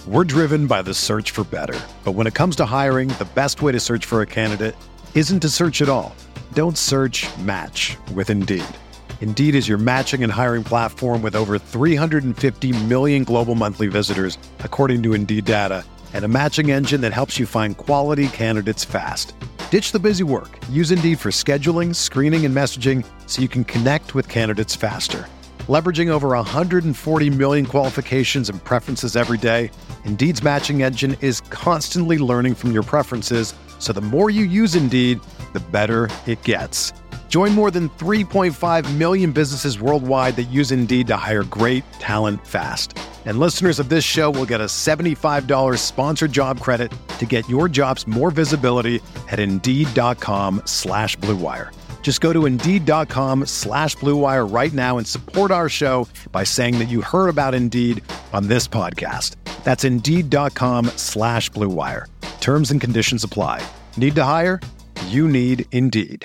We're driven by the search for better. But when it comes to hiring, the best way to search for a candidate isn't to search at all. Don't search, match with Indeed. Indeed is your matching and hiring platform with over 350 million global monthly visitors, according to Indeed data, and a matching engine that helps you find quality candidates fast. Ditch the busy work. Use Indeed for scheduling, screening, and messaging so you can connect with candidates faster. Leveraging over 140 million qualifications and preferences every day, Indeed's matching engine is constantly learning from your preferences, so the more you use Indeed, the better it gets. Join more than 3.5 million businesses worldwide that use Indeed to hire great talent fast. And listeners of this show will get a $75 sponsored job credit to get your jobs more visibility at Indeed.com/Blue Wire. Just go to Indeed.com/Blue Wire right now and support our show by saying that you heard about Indeed on this podcast. That's Indeed.com/Blue Wire. Terms and conditions apply. Need to hire? You need Indeed.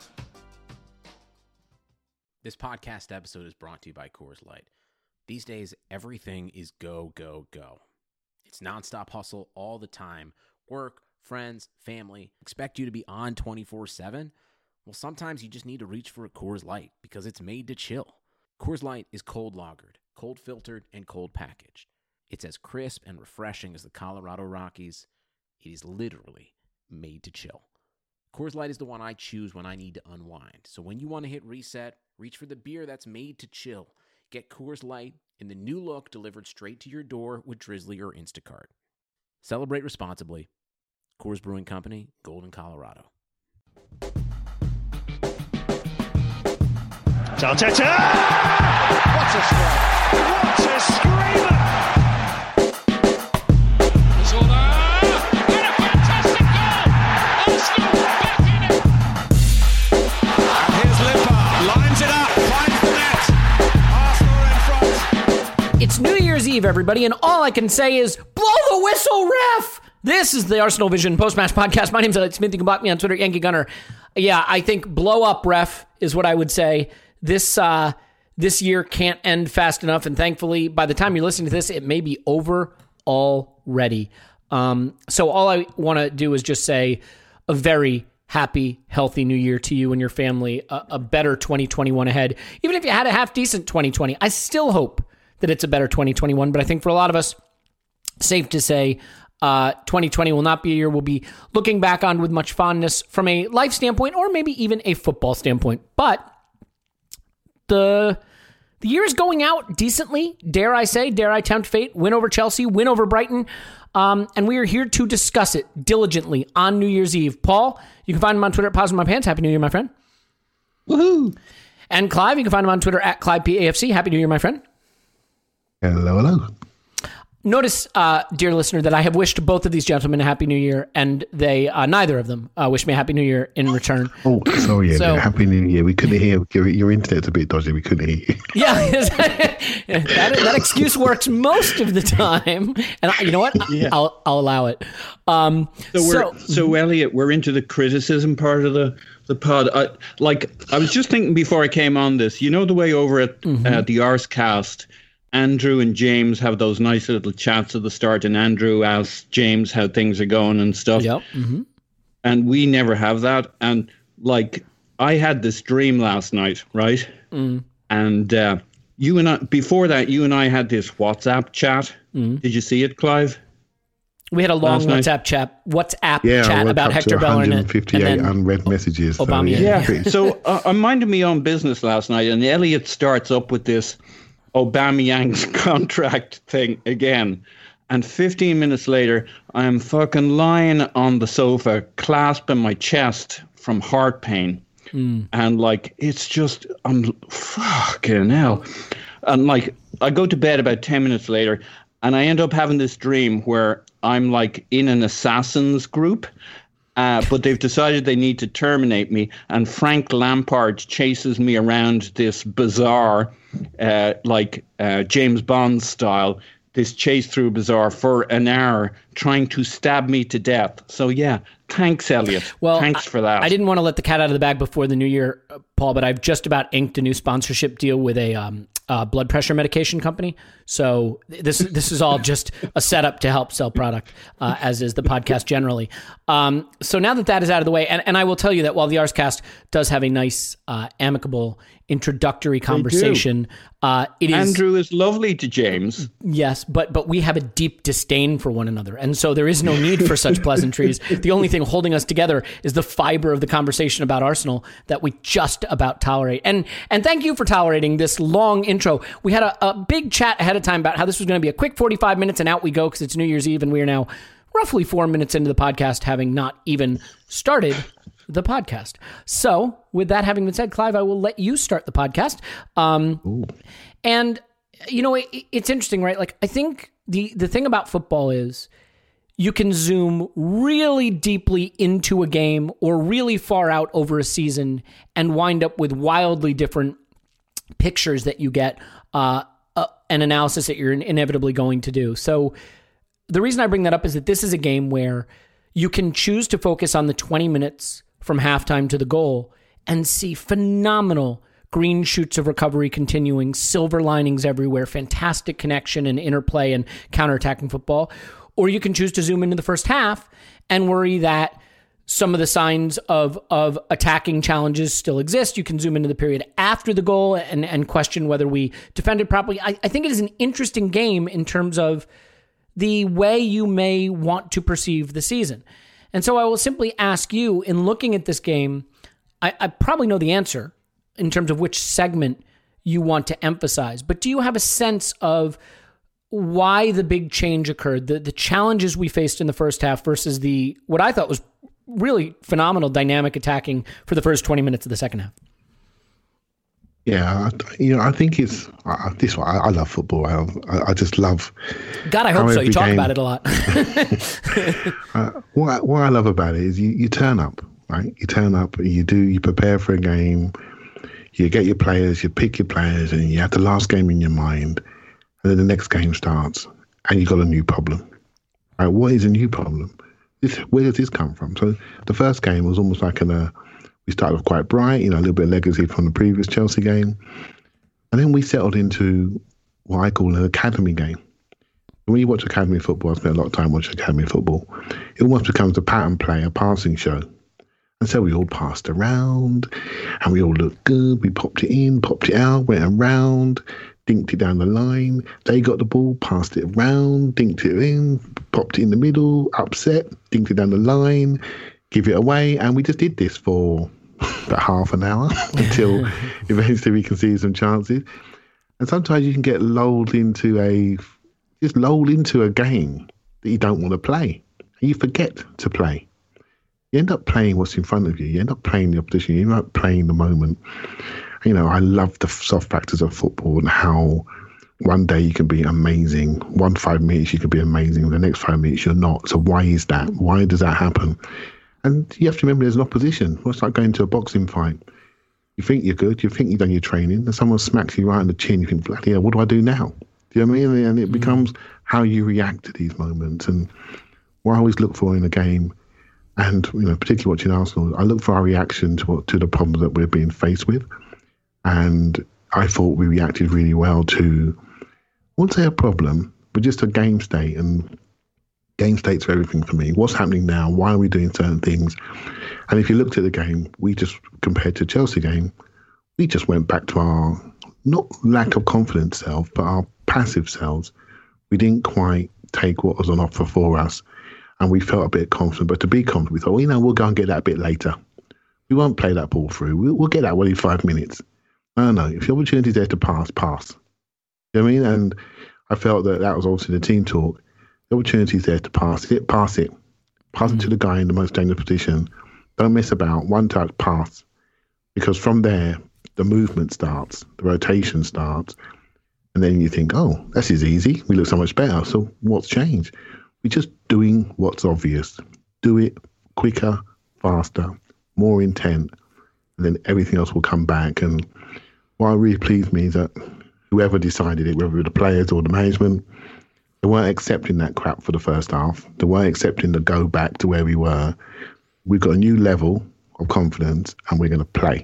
This podcast episode is brought to you by Coors Light. These days, everything is go, go, go. It's nonstop hustle all the time. Work, friends, family, expect you to be on 24/7. Well, sometimes you just need to reach for a Coors Light because it's made to chill. Coors Light is cold lagered, cold filtered, and cold packaged. It's as crisp and refreshing as the Colorado Rockies. It is literally made to chill. Coors Light is the one I choose when I need to unwind. So when you want to hit reset, reach for the beer that's made to chill. Get Coors Light in the new look delivered straight to your door with Drizzly or Instacart. Celebrate responsibly. Coors Brewing Company, Golden, Colorado. Arteta! What a strike! What a screamer! Zola! And a fantastic goal! Arsenal back in it! And here's Limpar, lines it up, finds the net. Arsenal are in front. It's New Year's Eve, everybody, and all I can say is, blow the whistle, ref! This is the Arsenal Vision post-match podcast. My name's Elliot Smith. You can block me on Twitter, Yankee Gunner. Yeah, I think blow up, ref, is what I would say. This year can't end fast enough, and thankfully, by the time you're listening to this, it may be over already. So all I want to do is just say a very happy, healthy new year to you and your family, a better 2021 ahead. Even if you had a half-decent 2020, I still hope that it's a better 2021, but I think for a lot of us, safe to say, 2020 will not be a year we'll be looking back on with much fondness from a life standpoint or maybe even a football standpoint. But the year is going out decently, dare I tempt fate, win over Chelsea, win over Brighton, and we are here to discuss it diligently on New Year's Eve. Paul, you can find him on Twitter at Pause in My Pants. Happy New Year, my friend. Woohoo! And Clive, you can find him on Twitter at ClivePAFC. Happy New Year, my friend. Hello. Notice, dear listener, that I have wished both of these gentlemen a Happy New Year, and they neither of them wish me a Happy New Year in return. Oh, sorry, Happy New Year. We couldn't hear. Your internet's a bit dodgy. We couldn't hear you. Yeah, that excuse works most of the time, and you know what? Yeah. I'll allow it. So Elliot, we're into the criticism part of the pod. I was just thinking before I came on this. You know the way over at the Arscast, Andrew and James have those nice little chats at the start, and Andrew asks James how things are going and stuff. Yep. Mm-hmm. And we never have that. And I had this dream last night, right? Mm. And you and I had this WhatsApp chat. Mm. Did you see it, Clive? We had a long WhatsApp chat about Hector Bellerin and 158 unread messages. Obama. So, yeah. So I'm minding my own business last night, and Elliot starts up with this Aubameyang's contract thing again. And 15 minutes later, I am fucking lying on the sofa, clasping my chest from heart pain. Mm. And it's just, I'm fucking hell. And I go to bed about 10 minutes later, and I end up having this dream where I'm in an assassins group, but they've decided they need to terminate me. And Frank Lampard chases me around this bazaar, James Bond style, this chase through bazaar for an hour, trying to stab me to death. So yeah, thanks, Elliot. Well, thanks for that. I didn't want to let the cat out of the bag before the new year, Paul, but I've just about inked a new sponsorship deal with a blood pressure medication company. So this is all just a setup to help sell product, as is the podcast generally. So now that is out of the way, and I will tell you that while the Arscast does have a nice, amicable introductory conversation, it is Andrew is lovely to James. Yes, but we have a deep disdain for one another, and so there is no need for such pleasantries. The only thing holding us together is the fiber of the conversation about Arsenal that we just about tolerate. And thank you for tolerating this long intro. We had a big chat ahead of time about how this was going to be a quick 45 minutes, and out we go because it's New Year's Eve, and we are now roughly 4 minutes into the podcast, having not even started the podcast. So with that having been said, Clive, I will let you start the podcast. And you know, it's interesting, right? Like, I think the thing about football is you can zoom really deeply into a game or really far out over a season and wind up with wildly different pictures that you get, an analysis that you're inevitably going to do. So the reason I bring that up is that this is a game where you can choose to focus on the 20 minutes from halftime to the goal and see phenomenal green shoots of recovery continuing, silver linings everywhere, fantastic connection and interplay and counterattacking football. Or you can choose to zoom into the first half and worry that some of the signs of attacking challenges still exist. You can zoom into the period after the goal and question whether we defended properly. I think it is an interesting game in terms of the way you may want to perceive the season. And so I will simply ask you, in looking at this game, I probably know the answer in terms of which segment you want to emphasize, but do you have a sense of why the big change occurred, the challenges we faced in the first half versus what I thought was really phenomenal dynamic attacking for the first 20 minutes of the second half? Yeah, I think it's this one. I love football. I just love. God, I hope so. You talk about it a lot. What I love about it is you turn up, right? You turn up, you prepare for a game, you get your players, you pick your players, and you have the last game in your mind, and then the next game starts, and you got a new problem. Right? What is a new problem? Where does this come from? So the first game was almost like we started off quite bright, a little bit of legacy from the previous Chelsea game. And then we settled into what I call an academy game. And when you watch academy football, I spent a lot of time watching academy football, it almost becomes a pattern play, a passing show. And so we all passed around and we all looked good. We popped it in, popped it out, went around, dinked it down the line. They got the ball, passed it around, dinked it in, popped it in the middle, upset, dinked it down the line, give it away. And we just did this for about half an hour until eventually we can see some chances. And sometimes you can get lulled into a game that you don't want to play. And you forget to play. You end up playing what's in front of you. You end up playing the opposition. You end up playing the moment. I love the soft factors of football and how one day you can be amazing. 5 minutes you can be amazing. The next 5 minutes you're not. So why is that? Why does that happen? And you have to remember there's an opposition. It's like going to a boxing fight. You think you're good, you think you've done your training, and someone smacks you right in the chin, you think, bloody hell, what do I do now? Do you know what I mean? And it becomes how you react to these moments. And what I always look for in a game, and particularly watching Arsenal, I look for our reaction to the problems that we're being faced with. And I thought we reacted really well to, I wouldn't say a problem, but just a game state. And game states are everything for me. What's happening now? Why are we doing certain things? And if you looked at the game, we just, compared to Chelsea game, we just went back to our, not lack of confidence self, but our passive selves. We didn't quite take what was on offer for us. And we felt a bit confident. But to be confident, we thought, we'll go and get that bit later. We won't play that ball through. We'll get that one in 5 minutes. No. If the opportunity's there to pass. You know what I mean? And I felt that was also the team talk. The opportunity's there to pass it. Pass it to the guy in the most dangerous position. Don't mess about. One touch, pass. Because from there, the movement starts, the rotation starts. And then you think, this is easy. We look so much better. So what's changed? We're just doing what's obvious. Do it quicker, faster, more intent. And then everything else will come back. And what really pleased me is that whoever decided it, whether it were the players or the management, they weren't accepting that crap for the first half. They weren't accepting the go back to where we were. We've got a new level of confidence and we're going to play.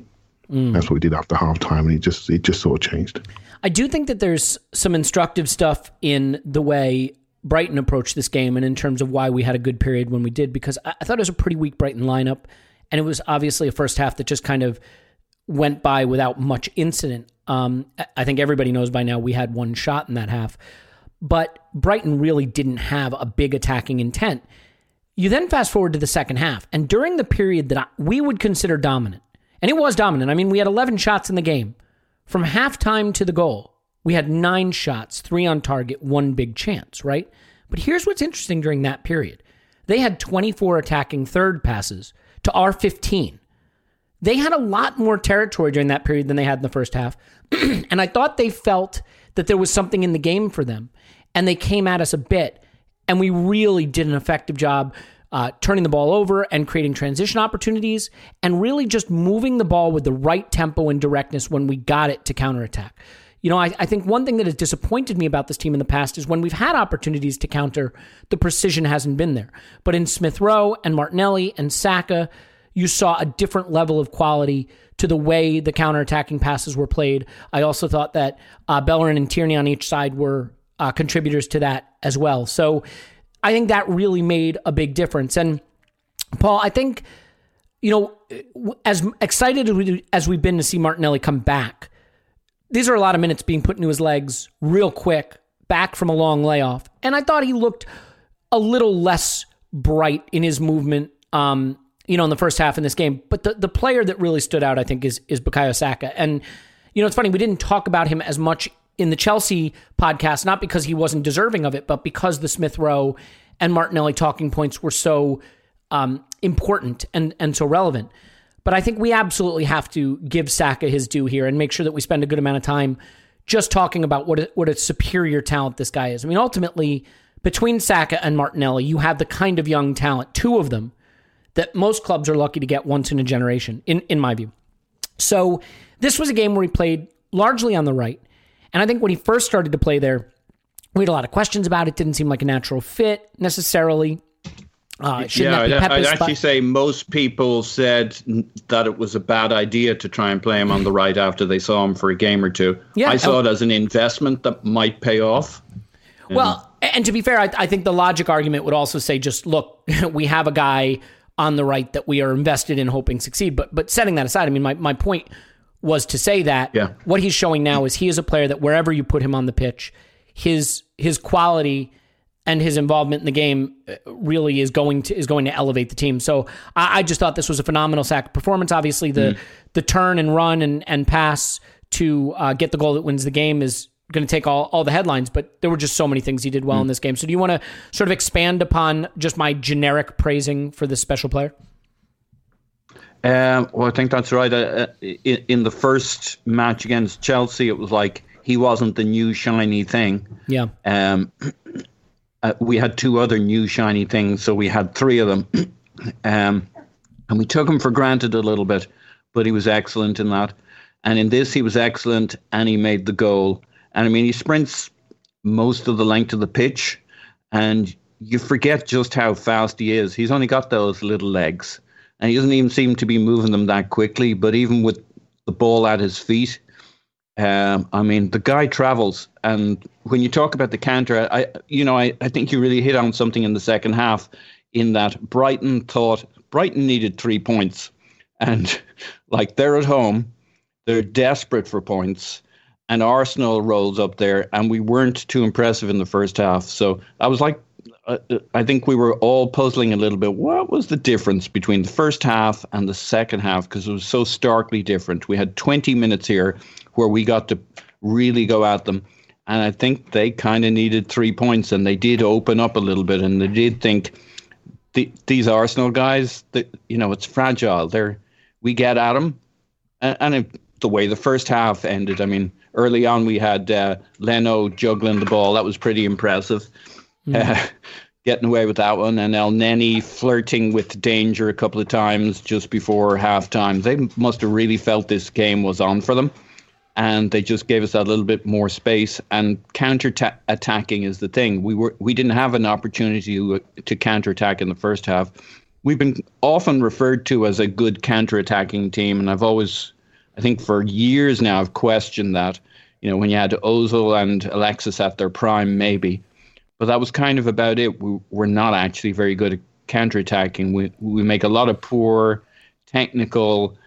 That's what we did after halftime, and it just sort of changed. I do think that there's some instructive stuff in the way Brighton approached this game and in terms of why we had a good period when we did, because I thought it was a pretty weak Brighton lineup, and it was obviously a first half that just kind of went by without much incident. I think everybody knows by now we had one shot in that half, but Brighton really didn't have a big attacking intent. You then fast forward to the second half, and during the period that we would consider dominant, and it was dominant. I mean, we had 11 shots in the game. From halftime to the goal, we had 9 shots, 3 on target, 1 big chance, right? But here's what's interesting during that period. They had 24 attacking third passes to our 15. They had a lot more territory during that period than they had in the first half. And I thought they felt that there was something in the game for them. And they came at us a bit. And we really did an effective job turning the ball over and creating transition opportunities and really just moving the ball with the right tempo and directness when we got it to counterattack. You know, I think one thing that has disappointed me about this team in the past is when we've had opportunities to counter, the precision hasn't been there. But in Smith Rowe and Martinelli and Saka, you saw a different level of quality to the way the counterattacking passes were played. I also thought that Bellerin and Tierney on each side were contributors to that as well. So I think that really made a big difference. And Paul, I think, you know, as excited as we've been to see Martinelli come back, these are a lot of minutes being put into his legs real quick, back from a long layoff. And I thought he looked a little less bright in his movement, you know, in the first half in this game. But the player that really stood out, I think, is Bukayo Saka. And, you know, it's funny, we didn't talk about him as much in the Chelsea podcast, not because he wasn't deserving of it, but because the Smith Rowe and Martinelli talking points were so important and so relevant. But I think we absolutely have to give Saka his due here and make sure that we spend a good amount of time just talking about what a superior talent this guy is. I mean, ultimately, between Saka and Martinelli, you have the kind of young talent, 2 of them, that most clubs are lucky to get once in a generation, in my view. So this was a game where he played largely on the right. And I think when he first started to play there, we had a lot of questions about it. Didn't seem like a natural fit necessarily. I'd actually say most people said that it was a bad idea to try and play him on the right after they saw him for a game or two. Yeah, I saw it as an investment that might pay off. Well, and to be fair, I think the logic argument would also say, just look, we have a guy on the right that we are invested in hoping succeed. But setting that aside, I mean, my point was to say that what he's showing now is he is a player that wherever you put him on the pitch, his quality and his involvement in the game really is going to elevate the team. So I just thought this was a phenomenal Saka performance. Obviously, the turn and run and pass to get the goal that wins the game is going to take all the headlines, but there were just so many things he did well in this game. So do you want to sort of expand upon just my generic praising for this special player? Well, I think that's right. In the first match against Chelsea, it was like he wasn't the new shiny thing. Yeah. We had 2 other new shiny things, so we had 3 of them. And we took him for granted a little bit, but he was excellent in that. And in this, he was excellent, and he made the goal. And I mean, he sprints most of the length of the pitch, and you forget just how fast he is. He's only got those little legs. And he doesn't even seem to be moving them that quickly. But even with the ball at his feet, I mean, the guy travels. And when you talk about the counter, I think you really hit on something in the second half, in that Brighton needed 3 points. And like, they're at home, they're desperate for points. And Arsenal rolls up there, and we weren't too impressive in the first half. So I was like, I think we were all puzzling a little bit. What was the difference between the first half and the second half? Because it was so starkly different. We had 20 minutes here where we got to really go at them. And I think they kind of needed 3 points, and they did open up a little bit. And they did think these Arsenal guys, it's fragile. We get at them. And the way the first half ended, I mean, early on we had Leno juggling the ball. That was pretty impressive. Getting away with that one, and El Neni flirting with danger a couple of times just before halftime. They must have really felt this game was on for them, and they just gave us that little bit more space. And counter-attacking is the thing. We didn't have an opportunity to counter-attack in the first half. We've been often referred to as a good counter-attacking team, and I've always I think for years now I've questioned that. You know, when you had Ozil and Alexis at their prime, maybe. But that was kind of about it. We're not actually very good at counterattacking. We make a lot of poor technical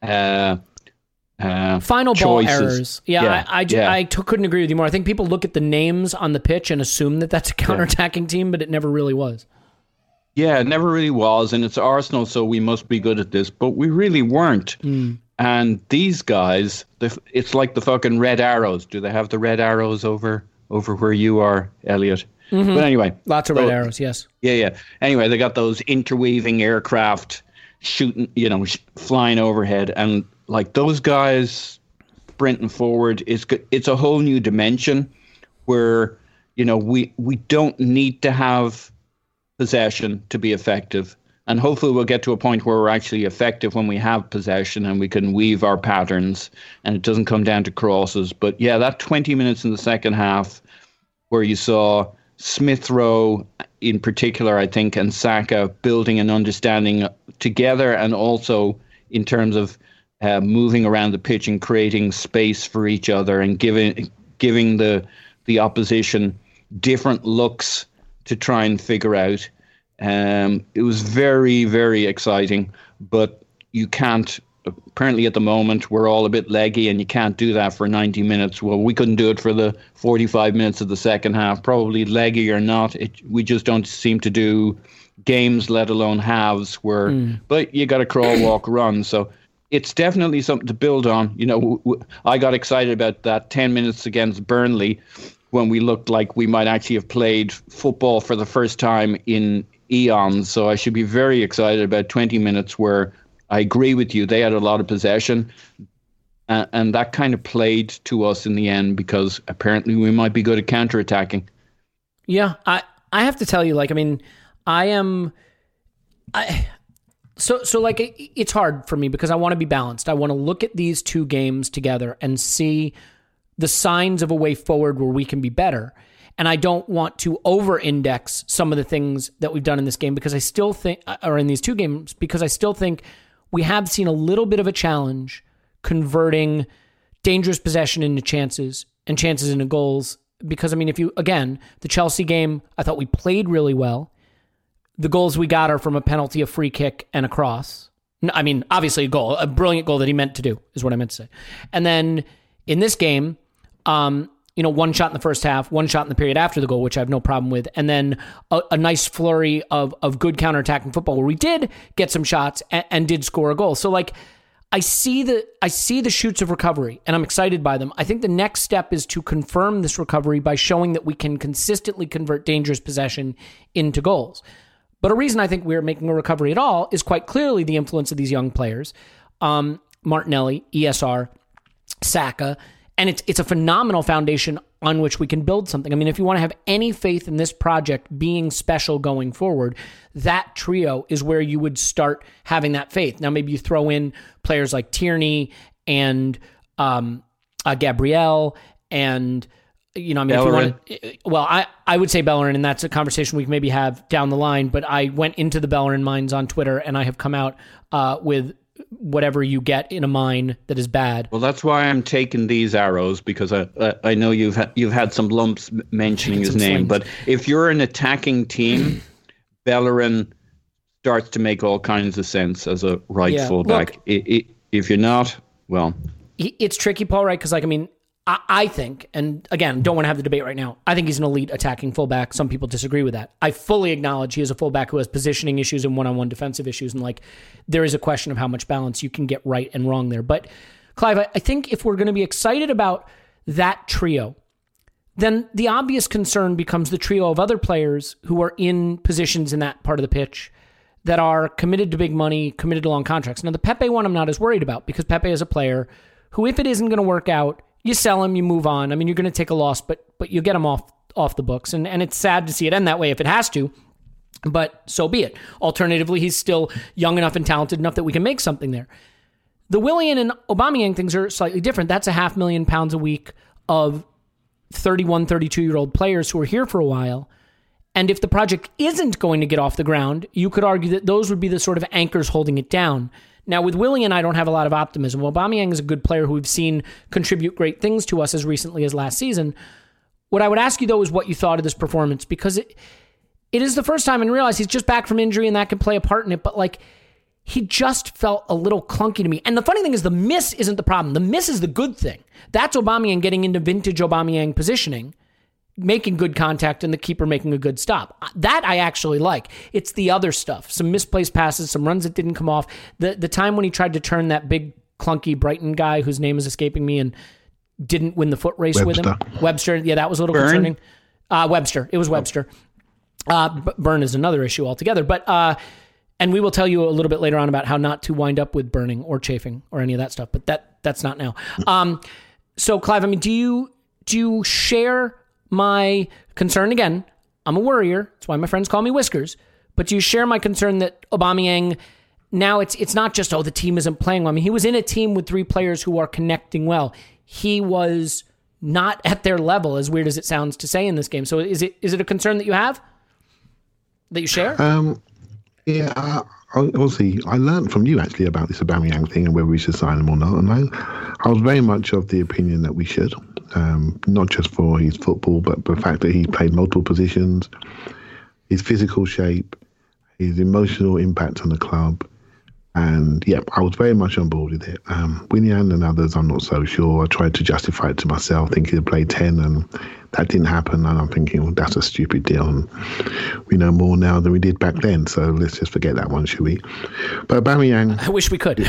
final choices. ball errors. I couldn't agree with you more. I think people look at the names on the pitch and assume that that's a counterattacking team, but it never really was. Yeah, it never really was. And it's Arsenal, so we must be good at this. But we really weren't. And these guys, it's like the fucking red arrows. Do they have the red arrows over where you are, Elliot? Mm-hmm. But anyway. Lots of red arrows, yes. Yeah. Anyway, they got those interweaving aircraft shooting, flying overhead. And like those guys sprinting forward, it's a whole new dimension where, we don't need to have possession to be effective. And hopefully we'll get to a point where we're actually effective when we have possession and we can weave our patterns and it doesn't come down to crosses. But yeah, that 20 minutes in the second half where you saw Smith Rowe in particular, I think, and Saka building an understanding together, and also in terms of moving around the pitch and creating space for each other and giving the opposition different looks to try and figure out. It was very, very exciting, but you can't, apparently at the moment, we're all a bit leggy and you can't do that for 90 minutes. Well, we couldn't do it for the 45 minutes of the second half, probably leggy or not. We just don't seem to do games, let alone halves, but you got to crawl, walk, run. So it's definitely something to build on. I got excited about that 10 minutes against Burnley when we looked like we might actually have played football for the first time in eons. So I should be very excited about 20 minutes where I agree with you. They had a lot of possession and that kind of played to us in the end because apparently we might be good at counterattacking. Yeah, I have to tell you, it's hard for me because I want to be balanced. I want to look at these two games together and see the signs of a way forward where we can be better. And I don't want to over-index some of the things that we've done in this game because I still think, or in these two games, because I still think we have seen a little bit of a challenge converting dangerous possession into chances and chances into goals. Because, the Chelsea game, I thought we played really well. The goals we got are from a penalty, a free kick, and a cross. Obviously a brilliant goal that he meant to do, is what I meant to say. And then in this game, one shot in the first half, one shot in the period after the goal, which I have no problem with, and then a nice flurry of good counterattacking football where we did get some shots and did score a goal. So I see the shoots of recovery and I'm excited by them. I think the next step is to confirm this recovery by showing that we can consistently convert dangerous possession into goals. But a reason I think we're making a recovery at all is quite clearly the influence of these young players, Martinelli, ESR, Saka. And it's a phenomenal foundation on which we can build something. If you want to have any faith in this project being special going forward, that trio is where you would start having that faith. Now, maybe you throw in players like Tierney and Gabriel and, Bellerin. I would say Bellerin, and that's a conversation we can maybe have down the line. But I went into the Bellerin mines on Twitter, and I have come out with whatever you get in a mine that is bad. Well, that's why I'm taking these arrows, because I know you've had some lumps mentioning his name. But if you're an attacking team, Bellerin starts to make all kinds of sense as a right fullback. Look, if you're not, well, it's tricky, Paul, right? Because I think, and again, don't want to have the debate right now, I think he's an elite attacking fullback. Some people disagree with that. I fully acknowledge he is a fullback who has positioning issues and one-on-one defensive issues, and there is a question of how much balance you can get right and wrong there. But Clive, I think if we're going to be excited about that trio, then the obvious concern becomes the trio of other players who are in positions in that part of the pitch that are committed to big money, committed to long contracts. Now, the Pepe one I'm not as worried about, because Pepe is a player who, if it isn't going to work out, you sell him, you move on. You're going to take a loss, but you get him off the books. And it's sad to see it end that way if it has to, but so be it. Alternatively, he's still young enough and talented enough that we can make something there. The Willian and Aubameyang things are slightly different. That's £500,000 a week of 31, 32-year-old players who are here for a while. And if the project isn't going to get off the ground, you could argue that those would be the sort of anchors holding it down. Now, with Willian, I don't have a lot of optimism. Aubameyang is a good player who we've seen contribute great things to us as recently as last season. What I would ask you, though, is what you thought of this performance, because it is the first time, and realize he's just back from injury and that can play a part in it, but like, he just felt a little clunky to me. And the funny thing is, the miss isn't the problem. The miss is the good thing. That's Aubameyang getting into vintage Aubameyang positioning, making good contact, and the keeper making a good stop. That I actually like. It's the other stuff. Some misplaced passes, some runs that didn't come off. The time when he tried to turn that big, clunky Brighton guy, whose name is escaping me, and didn't win the foot race with him. Webster. Yeah, that was a little concerning. Webster. It was Webster. Burn is another issue altogether. But and we will tell you a little bit later on about how not to wind up with burning or chafing or any of that stuff. But that's not now. So, Clive, I mean, do you share my concern? Again, I'm a worrier. That's why my friends call me Whiskers. But do you share my concern that Aubameyang, now it's not just, the team isn't playing well. I mean, he was in a team with 3 players who are connecting well. He was not at their level, as weird as it sounds to say in this game. So is it a concern that you have? That you share? Yeah, obviously, I learned from you actually about this Aubameyang thing and whether we should sign him or not. And I was very much of the opinion that we should, not just for his football, but the fact that he played multiple positions, his physical shape, his emotional impact on the club. And yeah, I was very much on board with it. Willian and others, I'm not so sure. I tried to justify it to myself, thinking he'd play 10, and that didn't happen. And I'm thinking, well, that's a stupid deal. And we know more now than we did back then. So let's just forget that one, should we? But Aubameyang, I wish we could.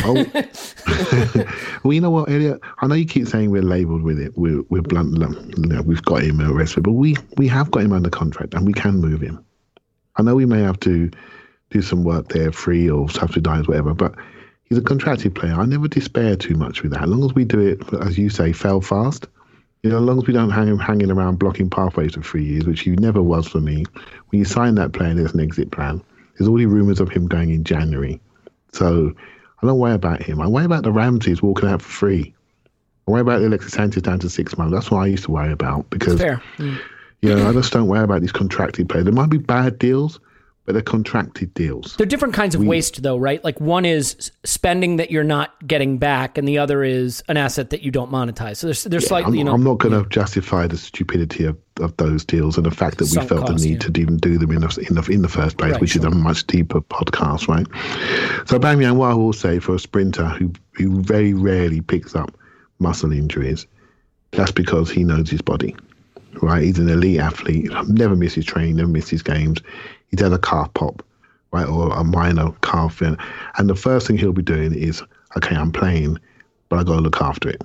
Well, you know what, Elliot? I know you keep saying we're labelled with it. We're blunt. We've got him arrested, but we have got him under contract and we can move him. I know we may have to do some work there, free or subsidised, whatever, but he's a contracted player. I never despair too much with that. As long as we do it, as you say, fail fast, as long as we don't hang him hanging around blocking pathways for 3 years, which he never was for me. When you sign that player, there's an exit plan. There's already rumours of him going in January. So I don't worry about him. I worry about the Ramseys walking out for free. I worry about Alexis Sanchez down to 6 months. That's what I used to worry about, because fair. I just don't worry about these contracted players. There might be bad deals, but they're contracted deals. They're different kinds of waste, though, right? Like, one is spending that you're not getting back, and the other is an asset that you don't monetize. So they're slightly, I'm not going to justify the stupidity of those deals and the fact that we felt the need to even do them in the first place, right, which is a much deeper podcast, right? So Aubameyang, what I will say for a sprinter who very rarely picks up muscle injuries, that's because he knows his body, right? He's an elite athlete, never misses training, never misses games. He's had a calf pop, right, or a minor calf. And the first thing he'll be doing is, okay, I'm playing, but I got to look after it.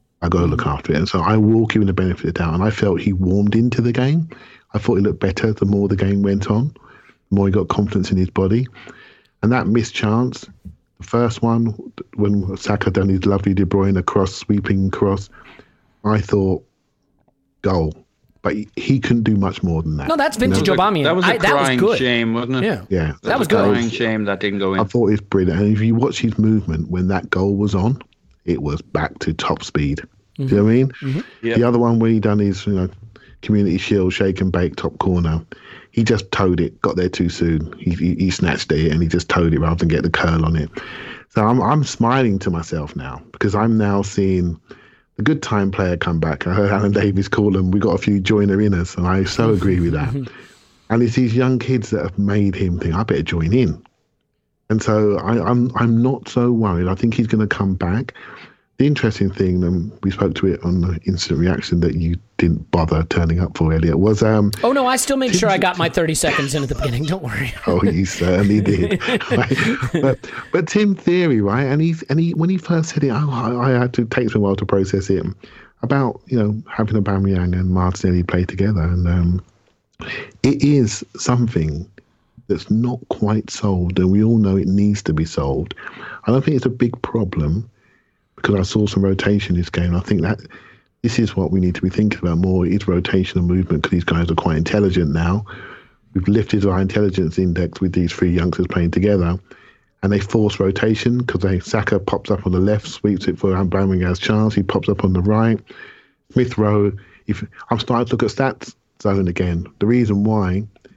And so I will give him the benefit of the doubt. And I felt he warmed into the game. I thought he looked better the more the game went on, the more he got confidence in his body. And that missed chance, the first one, when Saka done his lovely De Bruyne sweeping cross, I thought, goal. But he couldn't do much more than that. No, that's vintage Aubameyang. That was a crying shame, wasn't it? Yeah. That was good. A crying shame that didn't go in. I thought it was brilliant. And if you watch his movement when that goal was on, it was back to top speed. Mm-hmm. Do you know what I mean? Mm-hmm. Yep. The other one where he done his Community Shield, shake and bake, top corner, he just towed it, got there too soon. He snatched it and he just towed it rather than get the curl on it. So I'm smiling to myself now, because I'm now seeing a good time player come back. I heard Alan Davies call them, we got a few joiner inners, and I so agree with that. And it's these young kids that have made him think, I better join in. And so I'm not so worried. I think he's going to come back. The interesting thing, and we spoke to it on the instant reaction that you didn't bother turning up for, Elliot, was... oh, no, I still made sure I got my 30 seconds in at the beginning. Don't worry. Oh, you certainly did. Right? But Tim Theory, right? And he when he first said it, I had to take some while to process it, about, having Aubameyang and Martinelli play together. And it is something that's not quite solved, and we all know it needs to be solved. I don't think it's a big problem, because I saw some rotation in this game. I think that this is what we need to be thinking about more, is rotation and movement, because these guys are quite intelligent now. We've lifted our intelligence index with these 3 youngsters playing together, and they force rotation, because Saka pops up on the left, sweeps it for Aubameyang's chance. He pops up on the right. Smith Rowe, I'm starting to look at stats zone again. The reason why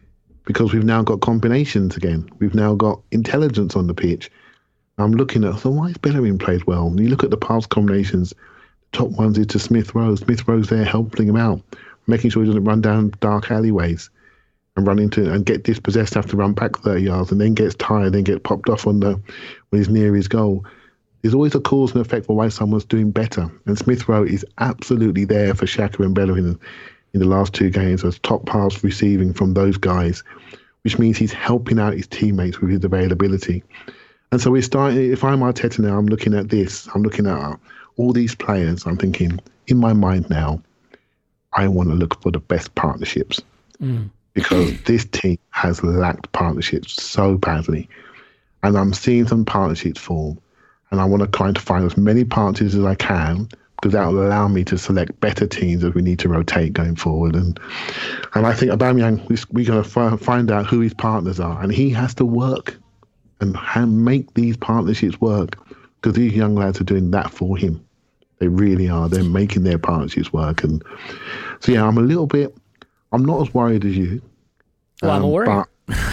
because we've now got combinations again. We've now got intelligence on the pitch. I'm looking at, so why is Bellerin played well? And you look at the past combinations, top ones is to Smith Rowe. Smith Rowe's there helping him out, making sure he doesn't run down dark alleyways and run into and get dispossessed, have to run back 30 yards and then gets tired, then get popped off when he's near his goal. There's always a cause and effect for why someone's doing better. And Smith Rowe is absolutely there for Xhaka and Bellerin in the last 2 games as top pass receiving from those guys, which means he's helping out his teammates with his availability. And so we're starting, if I'm Arteta now, I'm looking at this, I'm looking at all these players, I'm thinking, in my mind now, I want to look for the best partnerships. Because this team has lacked partnerships so badly. And I'm seeing some partnerships form. And I want to try to find as many partnerships as I can, because that will allow me to select better teams as we need to rotate going forward. And I think Aubameyang, we're going to find out who his partners are. And he has to work and make these partnerships work, because these young lads are doing that for him. They really are. They're making their partnerships work. And so, yeah, I'm not as worried as you. Well, I'm worried.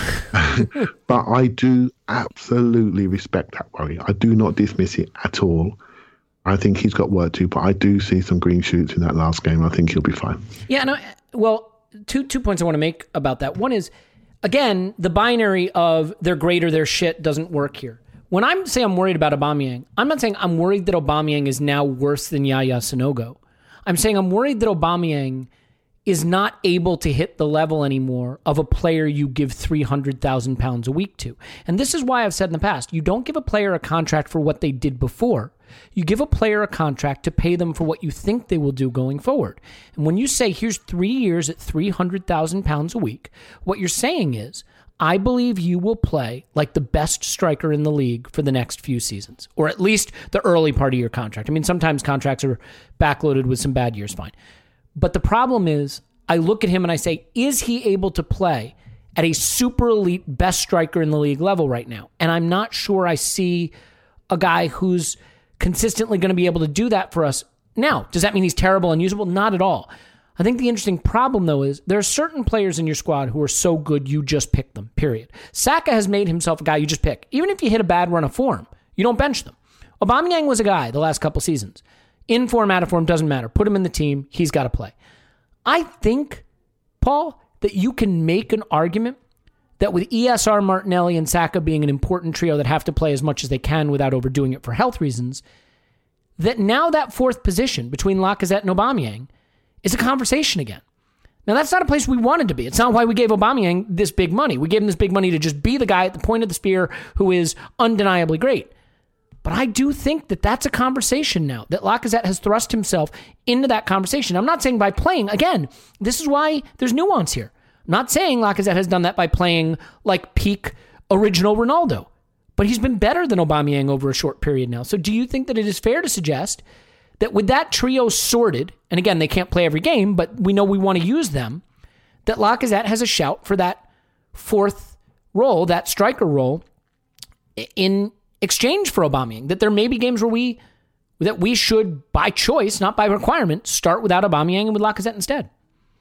But I do absolutely respect that worry. I do not dismiss it at all. I think he's got work to, but I do see some green shoots in that last game. I think he'll be fine. Yeah, no, well, two points I want to make about that. One is, again, the binary of they're great or they're shit doesn't work here. When I'm saying I'm worried about Aubameyang, I'm not saying I'm worried that Aubameyang is now worse than Yaya Sanogo. I'm saying I'm worried that Aubameyang is not able to hit the level anymore of a player you give £300,000 a week to. And this is why I've said in the past, you don't give a player a contract for what they did before. You give a player a contract to pay them for what you think they will do going forward. And when you say, here's 3 years at £300,000 a week, what you're saying is, I believe you will play like the best striker in the league for the next few seasons, or at least the early part of your contract. I mean, sometimes contracts are backloaded with some bad years, fine. But the problem is, I look at him and I say, is he able to play at a super elite best striker in the league level right now? And I'm not sure I see a guy who's consistently going to be able to do that for us now. Does that mean he's terrible and unusable? Not at all. I think the interesting problem, though, is there are certain players in your squad who are so good you just pick them, period. Saka has made himself a guy you just pick. Even if you hit a bad run of form, you don't bench them. Aubameyang was a guy the last couple seasons. In form, out of form, doesn't matter. Put him in the team. He's got to play. I think, Paul, that you can make an argument that with ESR, Martinelli, and Saka being an important trio that have to play as much as they can without overdoing it for health reasons, that now that fourth position between Lacazette and Aubameyang is a conversation again. Now, that's not a place we wanted to be. It's not why we gave Aubameyang this big money. We gave him this big money to just be the guy at the point of the spear who is undeniably great. But I do think that that's a conversation now, that Lacazette has thrust himself into that conversation. I'm not saying by playing, again, this is why there's nuance here. I'm not saying Lacazette has done that by playing like peak original Ronaldo, but he's been better than Aubameyang over a short period now. So do you think that it is fair to suggest that with that trio sorted, and again, they can't play every game, but we know we want to use them, that Lacazette has a shout for that fourth role, that striker role, in exchange for Aubameyang, that there may be games where we should, by choice, not by requirement, start without Aubameyang and with Lacazette instead?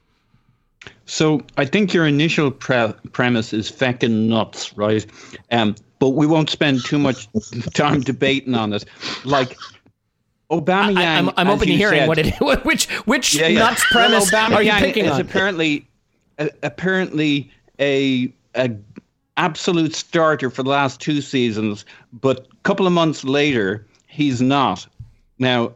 So I think your initial premise is feckin' nuts, right? But we won't spend too much time debating on it. Like, Aubameyang, I'm open to hearing which nuts premise are you picking on? Apparently a absolute starter for the last 2 seasons, but a couple of months later, he's not. Now,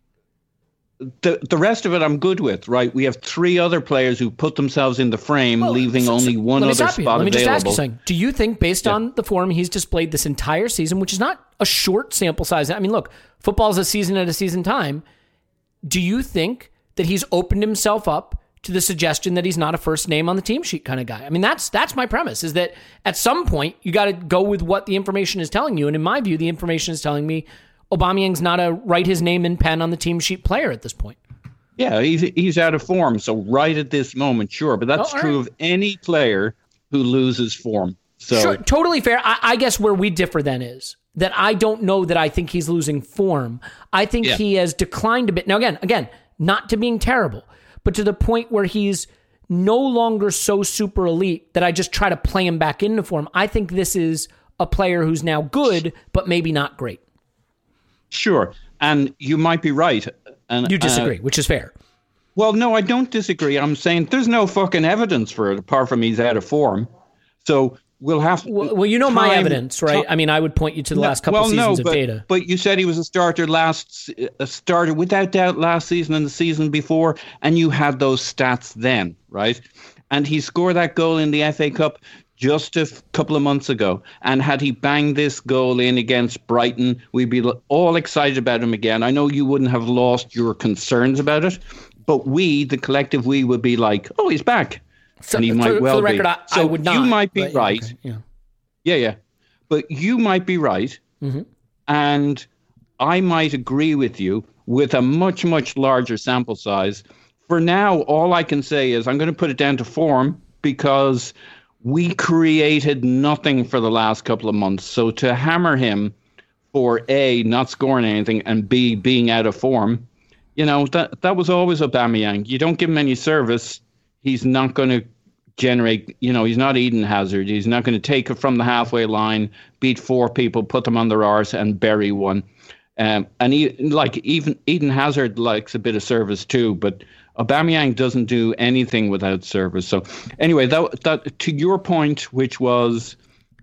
the rest of it I'm good with, right? We have 3 other players who put themselves in the frame, leaving only one other spot available. Let me just ask you something. Do you think, based on the form he's displayed this entire season, which is not a short sample size, I mean, look, football's a season at a season time, do you think that he's opened himself up to the suggestion that he's not a first name on the team sheet kind of guy? I mean, that's my premise, is that at some point, you got to go with what the information is telling you. And in my view, the information is telling me Aubameyang's not a write his name in pen on the team sheet player at this point. Yeah, he's out of form. So right at this moment, sure. But that's true of any player who loses form. So sure, totally fair. I guess where we differ then is that I don't know that I think he's losing form. I think he has declined a bit. Now, again, not to being terrible, but to the point where he's no longer so super elite that I just try to play him back into form. I think this is a player who's now good, but maybe not great. Sure. And you might be right. And you disagree, which is fair. Well, no, I don't disagree. I'm saying there's no fucking evidence for it apart from he's out of form. So we'll have to. Well, you know my evidence, right? I mean, I would point you to the last couple seasons of data. But you said he was a starter without doubt last season and the season before, and you had those stats then, right? And he scored that goal in the FA Cup just a couple of months ago. And had he banged this goal in against Brighton, we'd be all excited about him again. I know you wouldn't have lost your concerns about it, but we, the collective we, would be like, oh, he's back. So, and he might well for the record, be. I would not. You might be right. Okay, yeah. Yeah. But you might be right. Mm-hmm. And I might agree with you with a much, much larger sample size. For now, all I can say is I'm going to put it down to form because we created nothing for the last couple of months. So to hammer him for A, not scoring anything, and B, being out of form, that was always Aubameyang. You don't give him any service, he's not going to generate, he's not Eden Hazard. He's not going to take it from the halfway line, beat four people, put them on their arse and bury one. And even Eden Hazard likes a bit of service too, but Aubameyang doesn't do anything without service. So anyway, that to your point, which was,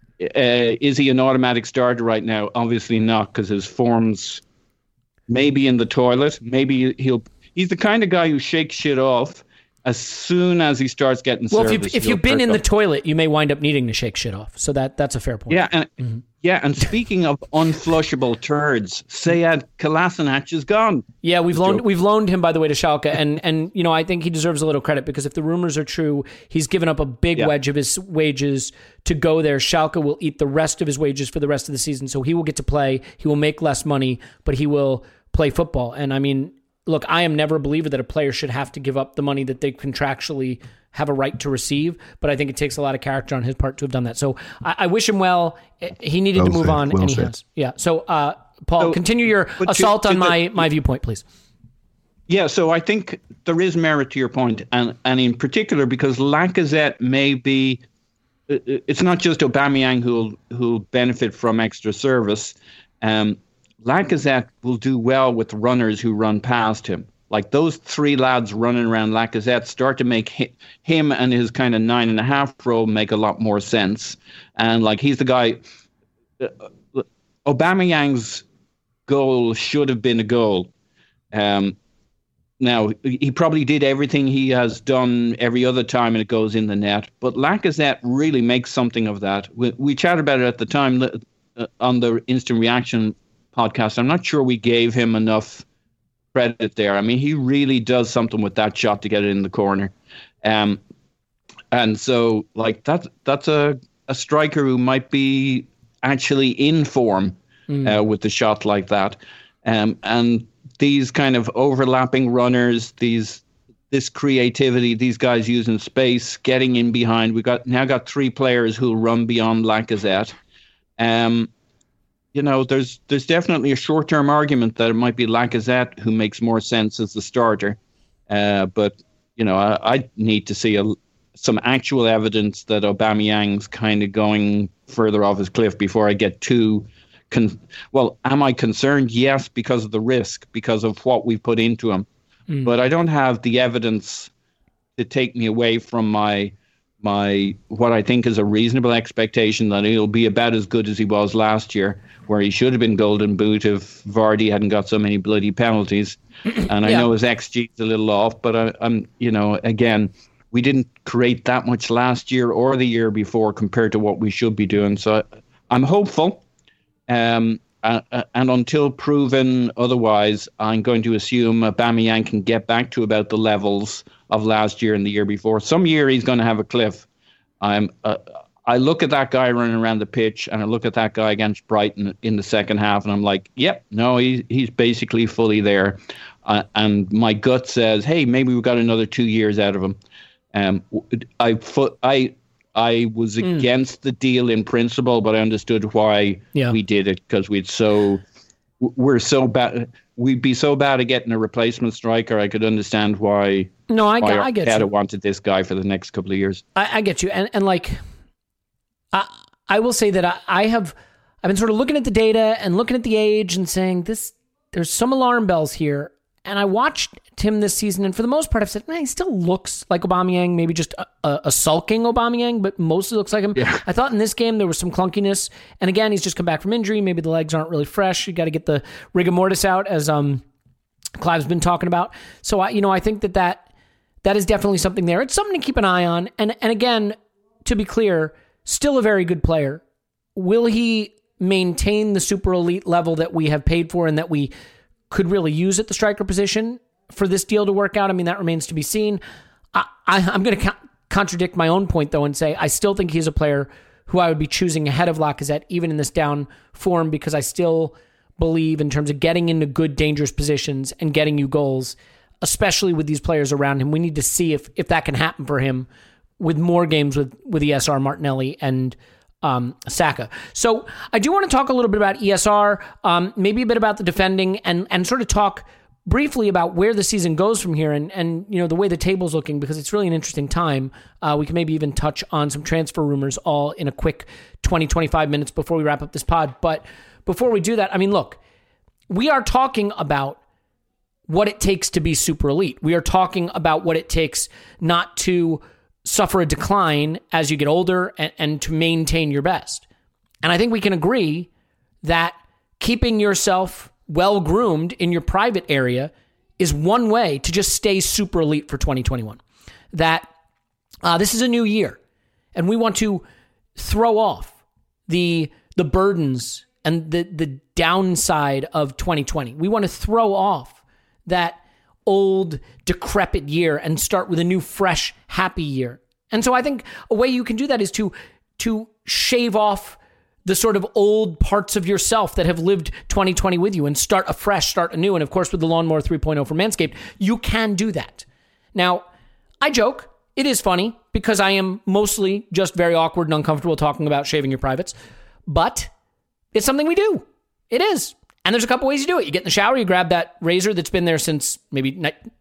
is he an automatic starter right now? Obviously not, because his form's maybe in the toilet. Maybe he's the kind of guy who shakes shit off as soon as he starts getting service. Well, if you've been in the toilet, you may wind up needing to shake shit off. So that's a fair point. Yeah, and speaking of unflushable turds, Sead Kolasinac is gone. Yeah, we've loaned him, by the way, to Schalke, and I think he deserves a little credit because if the rumors are true, he's given up a big wedge of his wages to go there. Schalke will eat the rest of his wages for the rest of the season, so he will get to play. He will make less money, but he will play football. And I mean, look, I am never a believer that a player should have to give up the money that they contractually have a right to receive, but I think it takes a lot of character on his part to have done that. So I wish him well. He needed to move on, and he has. Yeah. So, Paul, continue your assault on my viewpoint, please. Yeah, so I think there is merit to your point, and in particular because Lacazette may be. It's not just Aubameyang who'll benefit from extra service. Lacazette will do well with runners who run past him. Like those three lads running around Lacazette start to make him and his kind of 9.5 role make a lot more sense. And like he's the guy. Aubameyang's goal should have been a goal. Now, he probably did everything he has done every other time and it goes in the net. But Lacazette really makes something of that. We chatted about it at the time on the Instant Reaction podcast. I'm not sure we gave him enough credit there. I mean, he really does something with that shot to get it in the corner. And so, like, that's a striker who might be actually in form with the shot like that. And these kind of overlapping runners, this creativity, these guys using space, getting in behind. We've now got three players who'll run beyond Lacazette. There's definitely a short-term argument that it might be Lacazette who makes more sense as the starter. But I need to see some actual evidence that Aubameyang's kind of going further off his cliff before I get too. Am I concerned? Yes, because of the risk, because of what we put into him. But I don't have the evidence to take me away from my what I think is a reasonable expectation that he'll be about as good as he was last year, where he should have been Golden Boot if Vardy hadn't got so many bloody penalties. And I know his XG is a little off, but again, we didn't create that much last year or the year before compared to what we should be doing. So I'm hopeful. And until proven otherwise, I'm going to assume Aubameyang can get back to about the levels of last year and the year before. Some year he's going to have a cliff. I look at that guy running around the pitch, and I look at that guy against Brighton in the second half, and I'm like, yep, no, he's basically fully there. And my gut says, hey, maybe we've got another 2 years out of him. I was against the deal in principle, but I understood why we did it, because we're so bad. we'd be so bad at getting a replacement striker. I could understand why. No, I get you. Arteta wanted this guy for the next couple of years. I get you, and like, I will say that I've been sort of looking at the data and looking at the age and saying there's some alarm bells here. And I watched him this season, and for the most part, I've said, he still looks like Aubameyang, maybe just a sulking Aubameyang, but mostly looks like him. Yeah. I thought in this game there was some clunkiness, and again, he's just come back from injury. Maybe the legs aren't really fresh. You got to get the rigor mortis out, as Clive's been talking about. So I think that is definitely something there. It's something to keep an eye on. And again, to be clear, still a very good player. Will he maintain the super elite level that we have paid for and that we could really use at the striker position for this deal to work out? I mean, that remains to be seen. I'm going to contradict my own point, though, and say I still think he's a player who I would be choosing ahead of Lacazette, even in this down form, because I still believe in terms of getting into good, dangerous positions and getting you goals, especially with these players around him. We need to see if that can happen for him with more games with ESR, Martinelli, and Saka. So I do want to talk a little bit about ESR, maybe a bit about the defending, and sort of talk briefly about where the season goes from here and the way the table's looking, because it's really an interesting time. We can maybe even touch on some transfer rumors all in a quick 20-25 minutes before we wrap up this pod. But before we do that, I mean, look, we are talking about what it takes to be super elite. We are talking about what it takes not to suffer a decline as you get older and to maintain your best. And I think we can agree that keeping yourself well-groomed in your private area is one way to just stay super elite for 2021. That this is a new year, and we want to throw off the burdens and the downside of 2020. We want to throw off that old, decrepit year and start with a new, fresh, happy year. And so I think a way you can do that is to shave off the sort of old parts of yourself that have lived 2020 with you and start afresh, start anew. And of course, with the Lawnmower 3.0 from Manscaped, you can do that. Now, I joke. It is funny because I am mostly just very awkward and uncomfortable talking about shaving your privates, but it's something we do. It is. And there's a couple ways you do it. You get in the shower, you grab that razor that's been there since maybe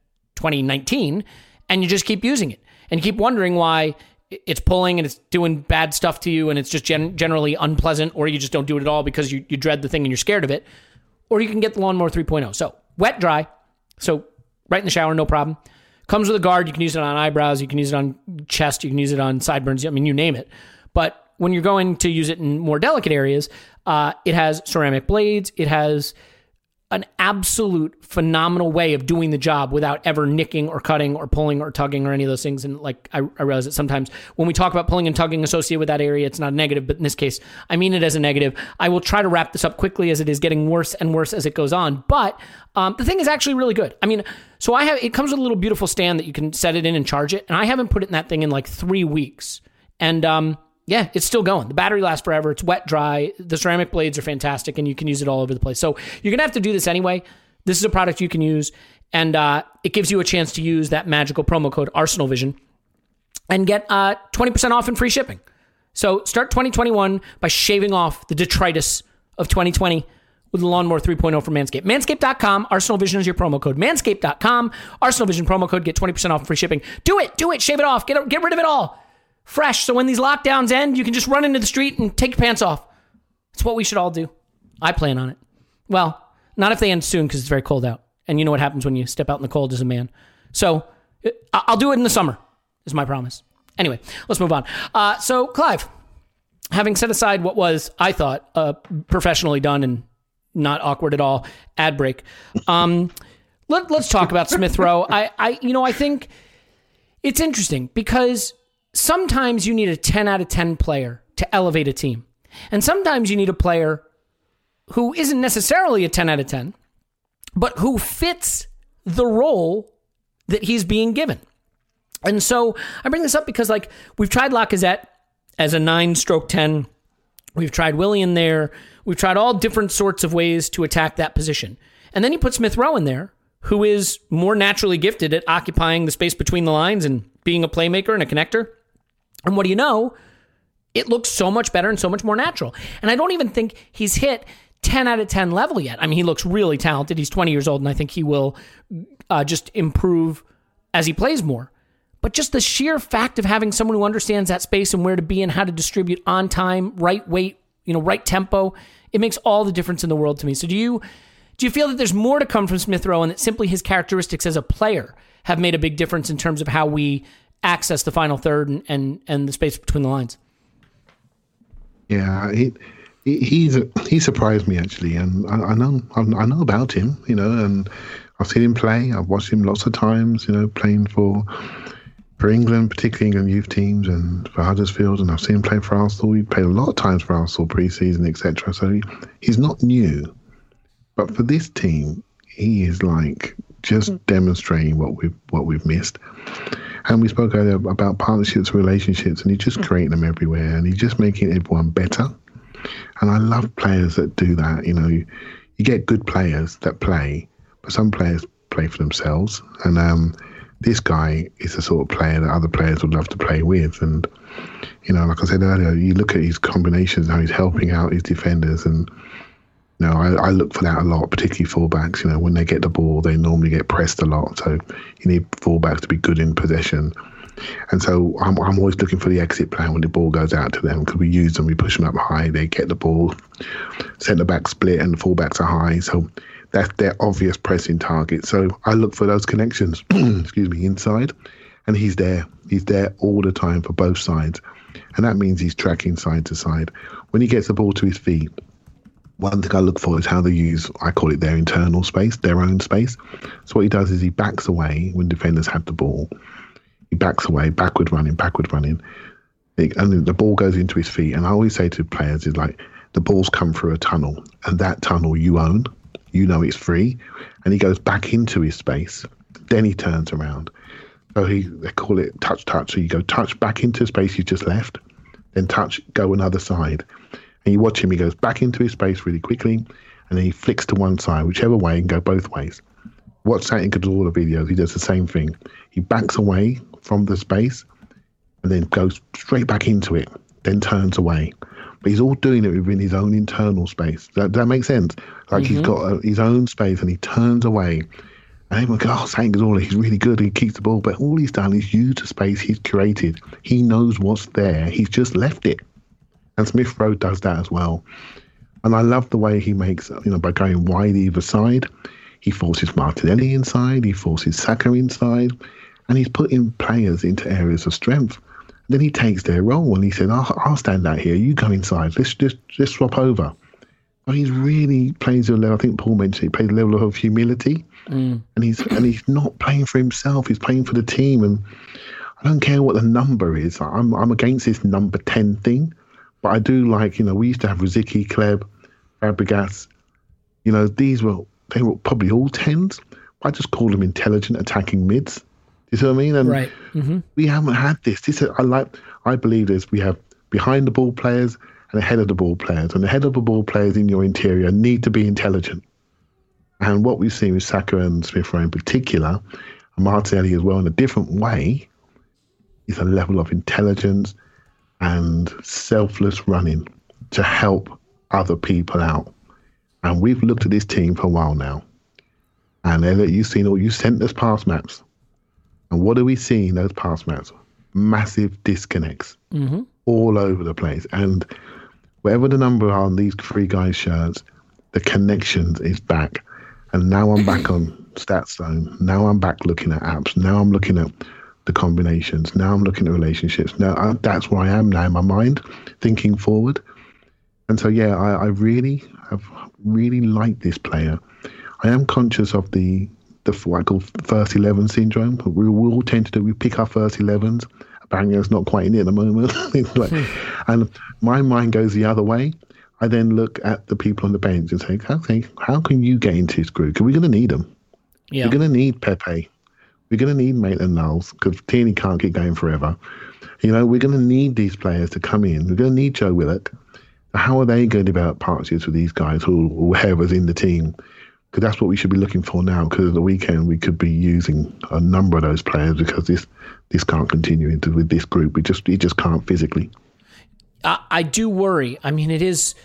2019, and you just keep using it. And you keep wondering why it's pulling and it's doing bad stuff to you and it's just generally unpleasant, or you just don't do it at all because you dread the thing and you're scared of it. Or you can get the Lawnmower 3.0. So wet, dry. So right in the shower, no problem. Comes with a guard. You can use it on eyebrows. You can use it on chest. You can use it on sideburns. I mean, you name it. But when you're going to use it in more delicate areas, it has ceramic blades. It has an absolute phenomenal way of doing the job without ever nicking or cutting or pulling or tugging or any of those things. And like I realize that sometimes when we talk about pulling and tugging associated with that area, it's not a negative, but in this case, I mean it as a negative. I will try to wrap this up quickly as it is getting worse and worse as it goes on. But the thing is actually really good. I mean, so it comes with a little beautiful stand that you can set it in and charge it. And I haven't put it in that thing in like 3 weeks. And yeah, it's still going. The battery lasts forever. It's wet, dry. The ceramic blades are fantastic, and you can use it all over the place. So you're going to have to do this anyway. This is a product you can use, and it gives you a chance to use that magical promo code ArsenalVision and get 20% off and free shipping. So start 2021 by shaving off the detritus of 2020 with the Lawnmower 3.0 from Manscaped. Manscaped.com, ArsenalVision is your promo code. Manscaped.com, ArsenalVision promo code, get 20% off and free shipping. Do it, shave it off, get rid of it all. Fresh, so when these lockdowns end, you can just run into the street and take your pants off. It's what we should all do. I plan on it. Well, not if they end soon because it's very cold out. And you know what happens when you step out in the cold as a man. So I'll do it in the summer, is my promise. Anyway, let's move on. So, Clive, having set aside what was, I thought, professionally done and not awkward at all, ad break, let's talk about Smith Rowe. I think it's interesting because sometimes you need a 10 out of 10 player to elevate a team. And sometimes you need a player who isn't necessarily a 10 out of 10, but who fits the role that he's being given. And so I bring this up because, like, we've tried Lacazette as a 9/10. We've tried Willian there. We've tried all different sorts of ways to attack that position. And then you put Smith Rowe in there, who is more naturally gifted at occupying the space between the lines and being a playmaker and a connector. And what do you know? It looks so much better and so much more natural. And I don't even think he's hit 10 out of 10 level yet. I mean, he looks really talented. He's 20 years old, and I think he will just improve as he plays more. But just the sheer fact of having someone who understands that space and where to be and how to distribute on time, right weight, right tempo, it makes all the difference in the world to me. So do you feel that there's more to come from Smith Rowe and that simply his characteristics as a player have made a big difference in terms of how we access the final third and the space between the lines? Yeah, he surprised me actually, and I know about him, and I've seen him play. I've watched him lots of times, playing for England, particularly England youth teams, and for Huddersfield, and I've seen him play for Arsenal. He played a lot of times for Arsenal pre-season, etc. So he's not new, but for this team, he is like just demonstrating what we've missed. And we spoke earlier about partnerships, relationships, and he's just creating them everywhere, and he's just making everyone better. And I love players that do that. You get good players that play, but some players play for themselves. And this guy is the sort of player that other players would love to play with. And, like I said earlier, you look at his combinations, how he's helping out his defenders. And, I look for that a lot, particularly fullbacks. When they get the ball, they normally get pressed a lot. So you need fullbacks to be good in possession. And so I'm always looking for the exit plan when the ball goes out to them, because we use them, we push them up high, they get the ball, centre-back split and the full-backs are high. So that's their obvious pressing target. So I look for those connections, inside, and he's there. He's there all the time for both sides. And that means he's tracking side to side. When he gets the ball to his feet, one thing I look for is how they use, I call it their internal space, their own space. So what he does is he backs away when defenders have the ball. He backs away, backward running, and the ball goes into his feet. And I always say to players is like, the ball's come through a tunnel, and that tunnel you own, it's free, and he goes back into his space. Then he turns around. So they call it touch. So you go touch back into space you just left, then touch, go another side. And you watch him, he goes back into his space really quickly, and then he flicks to one side, whichever way, and go both ways. Watch that in all the videos, he does the same thing. He backs away from the space and then goes straight back into it, then turns away. But he's all doing it within his own internal space. Does that make sense? Like he's got his own space and he turns away. And everyone goes, Saint Cazorla, he's really good, he keeps the ball. But all he's done is use the space he's created. He knows what's there, he's just left it. And Smith Rowe does that as well. And I love the way he makes, by going wide either side, he forces Martinelli inside, he forces Saka inside, and he's putting players into areas of strength. Then he takes their role and he said, I'll stand out here, you go inside, let's just swap over. But he's really plays a level, I think Paul mentioned, he plays a level of humility, and he's not playing for himself, he's playing for the team. And I don't care what the number is. I'm against this number 10 thing, but I do like, we used to have Rosicky, Kleb, Fabregas, they were probably all 10s. I just call them intelligent attacking mids. You see what I mean? And right. We haven't had this. I believe we have behind the ball players and ahead of the ball players. And the head of the ball players in your interior need to be intelligent. And what we've seen with Saka and Smith Rowe in particular, and Martinelli as well in a different way, is a level of intelligence and selfless running to help other people out. And we've looked at this team for a while now. And Elliot, you sent us pass maps. And what do we see in those pass maps? Massive disconnects all over the place. And whatever the number are on these three guys' shirts, the connections is back. And now I'm back on StatZone. Now I'm back looking at apps. Now I'm looking at the combinations. Now I'm looking at relationships. Now that's where I am now in my mind, thinking forward. And so, yeah, I really have liked this player. I am conscious of what I call first 11 syndrome. We all tend to do, we pick our first 11s. Banger's not quite in it at the moment. And my mind goes the other way. I then look at the people on the bench and say, okay, how can you get into this group? Because we're going to need them. Yeah. We're going to need Pepe. We're going to need Maitland-Niles because Tierney can't keep going forever. We're going to need these players to come in. We're going to need Joe Willock. How are they going to develop partnerships with these guys or whoever's in the team? Because that's what we should be looking for now. Because at the weekend we could be using a number of those players because this can't continue with this group. It just can't physically. I do worry. I mean, it is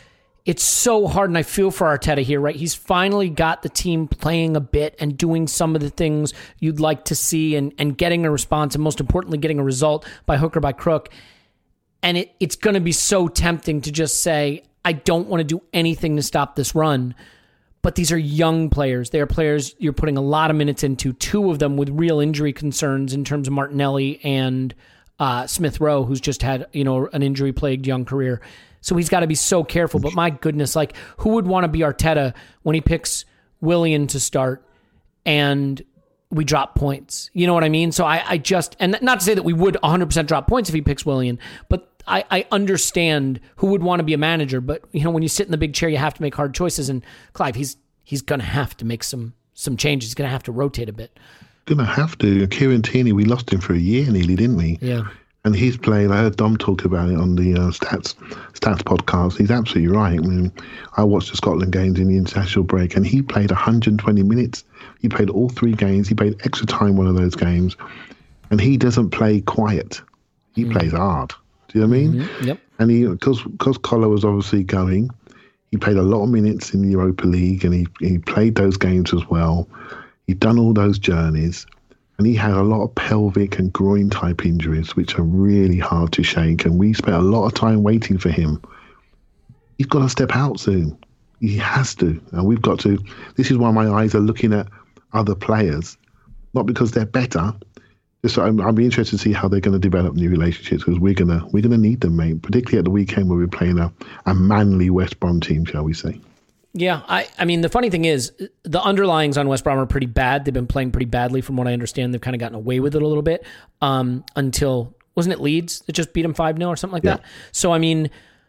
it's so hard, and I feel for Arteta here, right? He's finally got the team playing a bit and doing some of the things you'd like to see and getting a response, and most importantly, getting a result by hook or by crook. And it's going to be so tempting to just say, I don't want to do anything to stop this run. But these are young players. They are players you're putting a lot of minutes into, two of them with real injury concerns in terms of Martinelli and Smith Rowe, who's just had, an injury-plagued young career. So he's got to be so careful. But my goodness, like, who would want to be Arteta when he picks Willian to start and we drop points? You know what I mean? So I just, and not to say that we would 100% drop points if he picks Willian, but I understand who would want to be a manager. But, when you sit in the big chair, you have to make hard choices. And Clive, he's going to have to make some changes. He's going to have to rotate a bit. Going to have to. Kieran Tierney, we lost him for a year nearly, didn't we? Yeah. And he's playing, I heard Dom talk about it on the stats podcast. He's absolutely right. I mean, I watched the Scotland games in the international break, and he played 120 minutes. He played all 3 games. He played extra time one of those games. And he doesn't play quiet. He plays hard. Do you know what I mean? Mm-hmm. Yep. And because Collar was obviously going, he played a lot of minutes in the Europa League, and he played those games as well. He'd done all those journeys. And he had a lot of pelvic and groin type injuries, which are really hard to shake. And we spent a lot of time waiting for him. He's got to step out soon. He has to. And we've got to. This is why my eyes are looking at other players, not because they're better. Just I'll be interested to see how they're going to develop new relationships, because we're gonna need them, mate. Particularly at the weekend where we're playing a manly West Brom team, shall we say? Yeah, I mean, the funny thing is, the underlyings on West Brom are pretty bad. They've been playing pretty badly from what I understand. They've kind of gotten away with it a little bit until, wasn't it Leeds that just beat them 5-0 or something like that? So, I mean,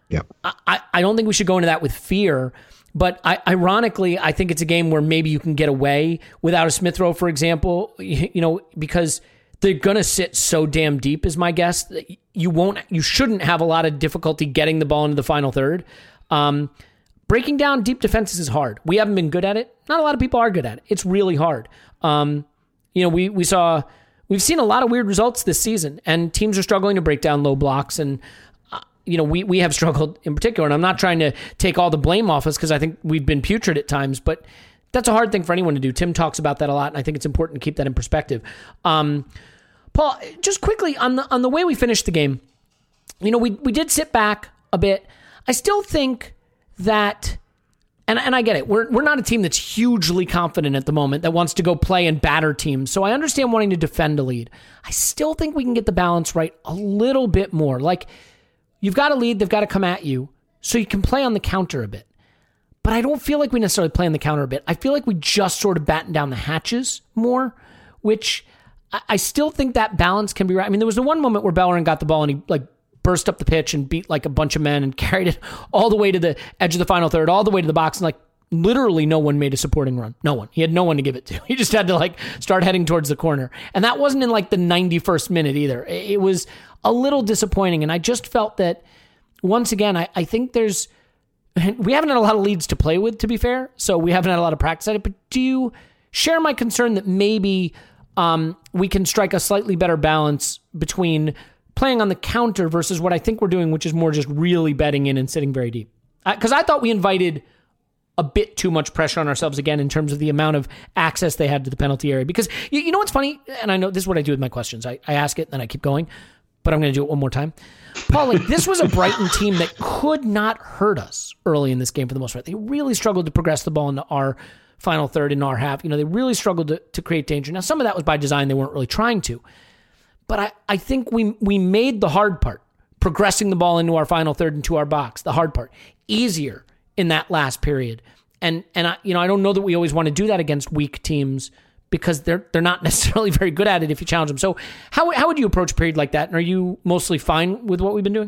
I don't think we should go into that with fear, but ironically, I think it's a game where maybe you can get away without a Smith Rowe, for example, because they're going to sit so damn deep, is my guess. That you shouldn't have a lot of difficulty getting the ball into the final third. Breaking down deep defenses is hard. We haven't been good at it. Not a lot of people are good at it. It's really hard. We've seen a lot of weird results this season, and teams are struggling to break down low blocks. And we have struggled in particular. And I'm not trying to take all the blame off us, because I think we've been putrid at times. But that's a hard thing for anyone to do. Tim talks about that a lot, and I think it's important to keep that in perspective. Paul, just quickly on the way we finished the game, we did sit back a bit. I still think that, and I get it, we're not a team that's hugely confident at the moment that wants to go play and batter teams. So I understand wanting to defend a lead. I still think we can get the balance right a little bit more. Like, you've got a lead, they've got to come at you, so you can play on the counter a bit. But I don't feel like we necessarily play on the counter a bit. I feel like we just sort of batten down the hatches more, which I still think that balance can be right. I mean, there was the one moment where Bellerin got the ball and he burst up the pitch and beat like a bunch of men and carried it all the way to the edge of the final third, all the way to the box, and literally no one made a supporting run. No one. He had no one to give it to. He just had to start heading towards the corner. And that wasn't in the 91st minute either. It was a little disappointing. And I just felt that, once again, I think we haven't had a lot of leads to play with, to be fair. So we haven't had a lot of practice at it. But do you share my concern that maybe we can strike a slightly better balance between playing on the counter versus what I think we're doing, which is more just really betting in and sitting very deep? Because I thought we invited a bit too much pressure on ourselves again in terms of the amount of access they had to the penalty area. Because you know what's funny? And I know this is what I do with my questions. I ask it, then I keep going. But I'm going to do it one more time. Paul, this was a Brighton team that could not hurt us early in this game for the most part. They really struggled to progress the ball into our final third, in our half. They really struggled to create danger. Now, some of that was by design. They weren't really trying to. But I think we made the hard part, progressing the ball into our final third into our box, the hard part, easier in that last period. And I don't know that we always want to do that against weak teams, because they're not necessarily very good at it if you challenge them. So how would you approach a period like that? And are you mostly fine with what we've been doing?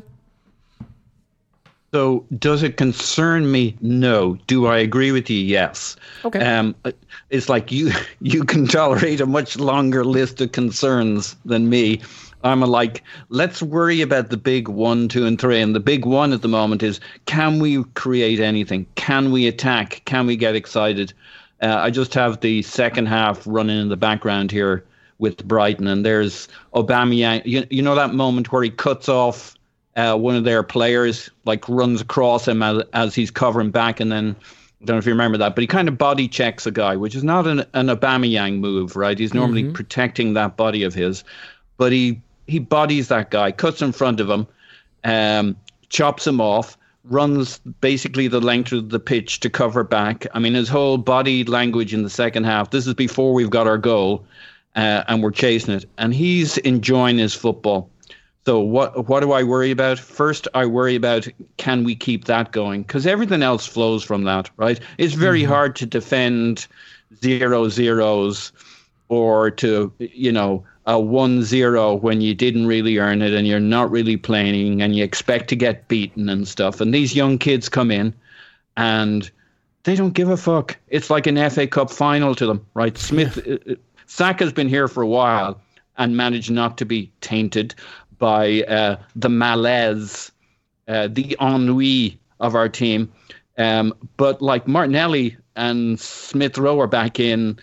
So does it concern me? No. Do I agree with you? Yes. Okay. It's like you can tolerate a much longer list of concerns than me. I'm let's worry about the big 1, 2, and 3. And the big one at the moment is, can we create anything? Can we attack? Can we get excited? I just have the second half running in the background here with Brighton, and there's Aubameyang. You know that moment where he cuts off one of their players like runs across him as he's covering back, and then I don't know if you remember that, but he kind of body checks a guy, which is not an Aubameyang move, right? He's normally protecting that body of his, but he bodies that guy, cuts in front of him, chops him off, runs basically the length of the pitch to cover back. I mean, his whole body language in the second half, this is before we've got our goal, and we're chasing it, and he's enjoying his football. So what do I worry about? First, I worry about, can we keep that going? Because everything else flows from that, right? It's very hard to defend 0-0s or to, a 1-0 when you didn't really earn it and you're not really playing and you expect to get beaten and stuff. And these young kids come in and they don't give a fuck. It's like an FA Cup final to them, right? Saka's been here for a while and managed not to be tainted by the malaise, the ennui of our team. But like Martinelli and Smith Rowe are back in.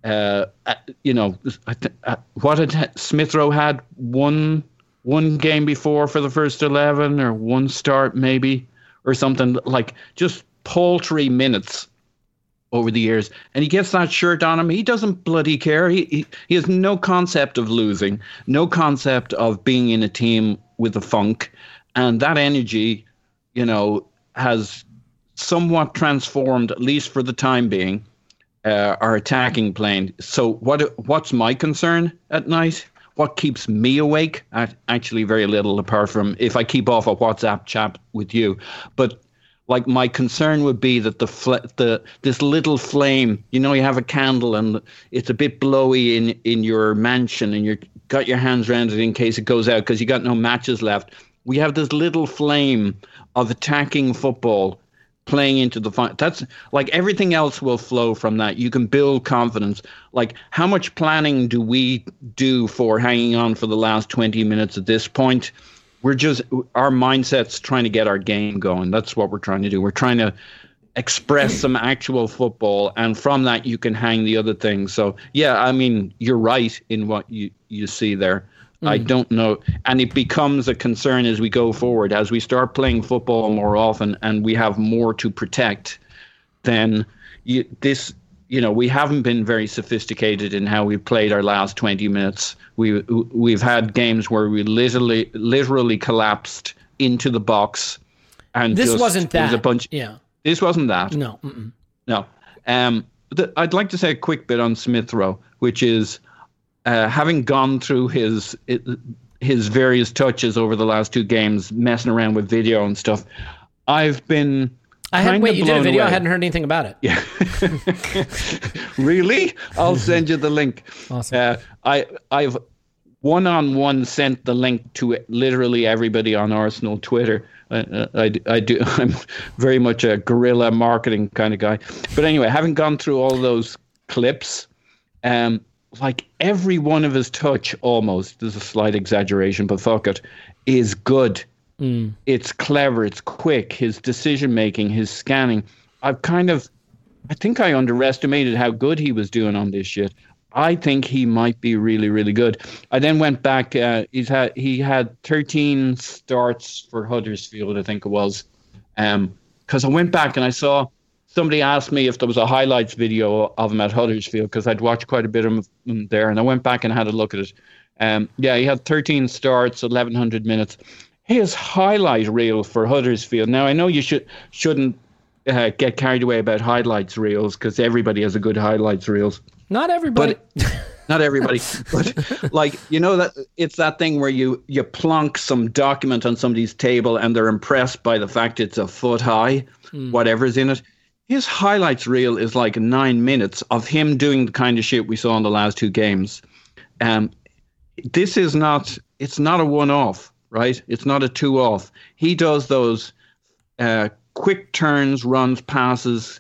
Smith Rowe had one game before for the first 11, or one start maybe, or something, like just paltry minutes over the years, and he gets that shirt on him. He doesn't bloody care. He has no concept of losing, no concept of being in a team with a funk, and that energy, has somewhat transformed, at least for the time being, our attacking plane. So what's my concern at night? What keeps me awake? Actually, very little, apart from if I keep off a WhatsApp chat with you, but. Like, my concern would be that this little flame, you have a candle and it's a bit blowy in your mansion and you've got your hands around it in case it goes out because you got no matches left. We have this little flame of attacking football playing into the final. That's like, everything else will flow from that. You can build confidence. Like, how much planning do we do for hanging on for the last 20 minutes at this point? Our mindset's trying to get our game going. That's what we're trying to do. We're trying to express some actual football, and from that you can hang the other things. So, yeah, I mean, you're right in what you see there. I don't know. And it becomes a concern as we go forward, as we start playing football more often and we have more to protect, then we haven't been very sophisticated in how we've played our last 20 minutes. We've had games where we literally collapsed into the box, and this wasn't that. Was a bunch. Yeah, this wasn't that. No, no. I'd like to say a quick bit on Smith Rowe, which is having gone through his various touches over the last two games, messing around with video and stuff. I've been. You did a video? Away. I hadn't heard anything about it. Yeah. Really? I'll send you the link. Awesome. I've one-on-one sent the link to literally everybody on Arsenal Twitter. I do. I'm very much a guerrilla marketing kind of guy. But anyway, having gone through all those clips, like every one of his touch, almost, there's a slight exaggeration, but fuck it, is good. It's clever, it's quick, his decision making, his scanning. I think I underestimated how good he was doing on this shit. I think he might be really, really good. I then went back. He had 13 starts for Huddersfield, I think it was. Because I went back and I saw somebody asked me if there was a highlights video of him at Huddersfield, because I'd watched quite a bit of him there, and I went back and had a look at it. He had 13 starts, 1,100 minutes. His highlight reel for Huddersfield. Now, I know you shouldn't get carried away about highlights reels, because everybody has a good highlights reels. Not everybody. Not everybody. But like, that it's that thing where you plonk some document on somebody's table and they're impressed by the fact it's a foot high, whatever's in it. His highlights reel is like 9 minutes of him doing the kind of shit we saw in the last two games. It's not a one-off. Right? It's not a two-off. He does those quick turns, runs, passes,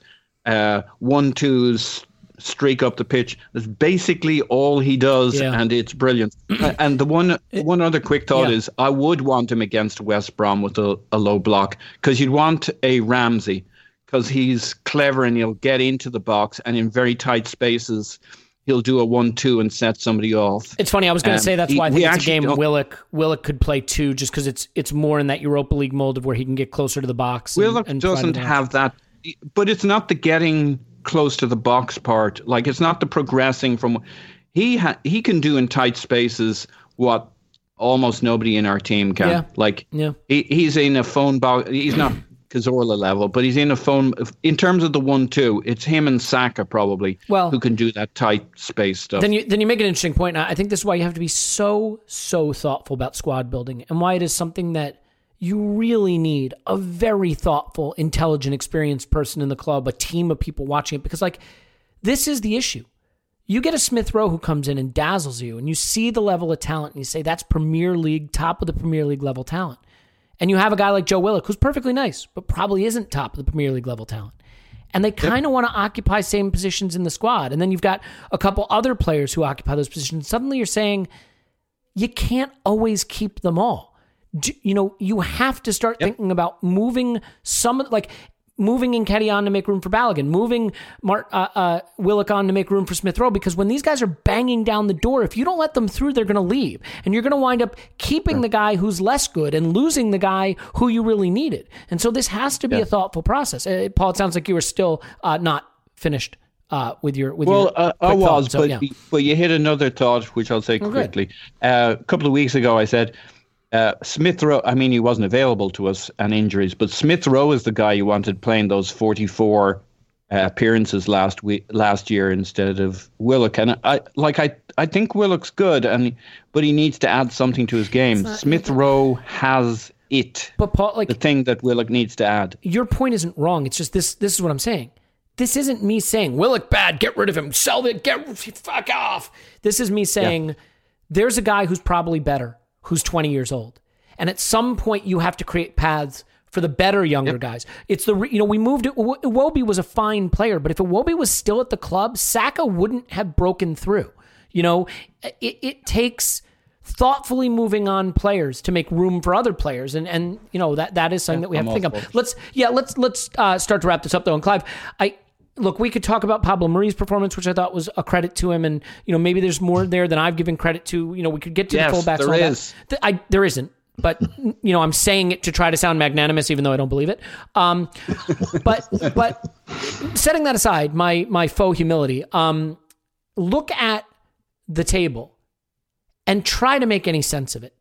1-2s, streak up the pitch. That's basically all he does, and it's brilliant. And the one other quick thought is, I would want him against West Brom with a low block, because you'd want a Ramsey, because he's clever and he'll get into the box, and in very tight spaces, he'll do a 1-2 and set somebody off. It's funny. I was going to say that's why I think it's a game Willock could play too, just because it's more in that Europa League mold of where he can get closer to the box. Willock doesn't have that, but it's not the getting close to the box part. Like, it's not the progressing from. He can do in tight spaces what almost nobody in our team can. Yeah. Like, yeah. He's in a phone box. He's not Cazorla level, but he's in a phone. In terms of the 1-2, it's him and Saka probably who can do that tight space stuff. Then you make an interesting point. And I think this is why you have to be so thoughtful about squad building, and why it is something that you really need a very thoughtful, intelligent, experienced person in the club, a team of people watching it, because like this is the issue. You get a Smith Rowe who comes in and dazzles you, and you see the level of talent, and you say that's Premier League, top of the Premier League level talent. And you have a guy like Joe Willock, who's perfectly nice, but probably isn't top of the Premier League level talent. And they kind of want to occupy same positions in the squad. And then you've got a couple other players who occupy those positions. Suddenly you're saying you can't always keep them all. You have to start thinking about moving moving Nketiah on to make room for Balogun, moving Willock on to make room for Smith Rowe, because when these guys are banging down the door, if you don't let them through, they're going to leave. And you're going to wind up keeping the guy who's less good and losing the guy who you really needed. And so this has to be a thoughtful process. Paul, it sounds like you were still not finished with your I was, thought. But you hit another thought, which I'll say quickly. A couple of weeks ago, I said, Smith Rowe, I mean, he wasn't available to us and injuries, but Smith Rowe is the guy you wanted playing those 44 appearances last year instead of Willock. And I think Willock's good, but he needs to add something to his game. Smith Rowe has it. But Paul, the thing that Willock needs to add. Your point isn't wrong. It's just this is what I'm saying. This isn't me saying Willock bad, get rid of him, sell it, fuck off. This is me saying there's a guy who's probably better, who's 20 years old. And at some point you have to create paths for the better younger guys. It's we moved it. Iwobi was a fine player, but if Iwobi was still at the club, Saka wouldn't have broken through. It takes thoughtfully moving on players to make room for other players. And that is something that we have to think of. Let's start to wrap this up though. And Clive, look, we could talk about Pablo Mari's performance, which I thought was a credit to him, and maybe there's more there than I've given credit to. We could get to the fullbacks. There is. There isn't, but I'm saying it to try to sound magnanimous, even though I don't believe it. But setting that aside, my faux humility, look at the table and try to make any sense of it.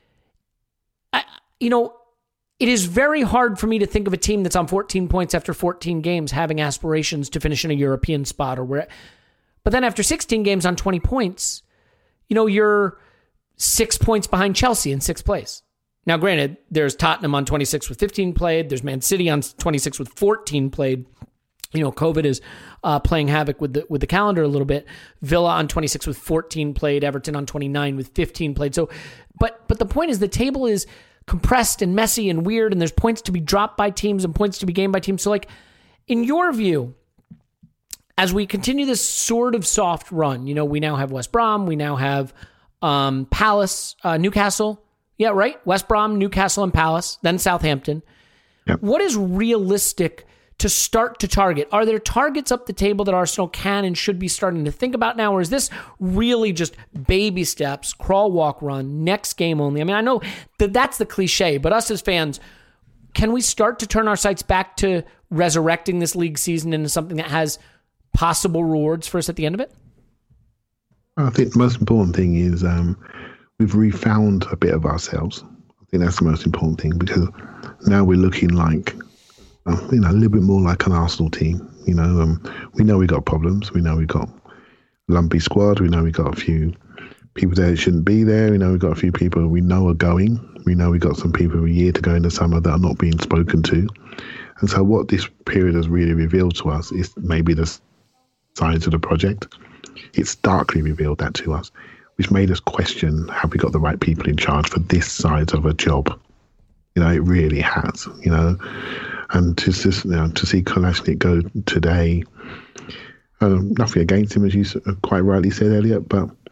It is very hard for me to think of a team that's on 14 points after 14 games having aspirations to finish in a European spot but then after 16 games on 20 points, you're 6 points behind Chelsea in sixth place. Now, granted, there's Tottenham on 26 with 15 played. There's Man City on 26 with 14 played. COVID is playing havoc with the calendar a little bit. Villa on 26 with 14 played. Everton on 29 with 15 played. So, but the point is the table is compressed and messy and weird, and there's points to be dropped by teams and points to be gained by teams. So, in your view, as we continue this sort of soft run, we now have West Brom, we now have Palace, Newcastle. Yeah, right? West Brom, Newcastle, and Palace, then Southampton. Yep. What is realistic to start to target? Are there targets up the table that Arsenal can and should be starting to think about now, or is this really just baby steps, crawl, walk, run, next game only? I mean, I know that's the cliche, but us as fans, can we start to turn our sights back to resurrecting this league season into something that has possible rewards for us at the end of it? I think the most important thing is we've refound a bit of ourselves. I think that's the most important thing, because now we're looking like a little bit more like an Arsenal team. We know we got problems. We know we got a lumpy squad. We know we got a few people that shouldn't be there. We know we got a few people we know are going. We know we got some people a year to go in the summer that are not being spoken to. And so what this period has really revealed to us is maybe the size of the project. It's darkly revealed that to us, which made us question, have we got the right people in charge for this side of a job? It really has, And to see Kolasinac go today, nothing against him, as you quite rightly said, Elliot, but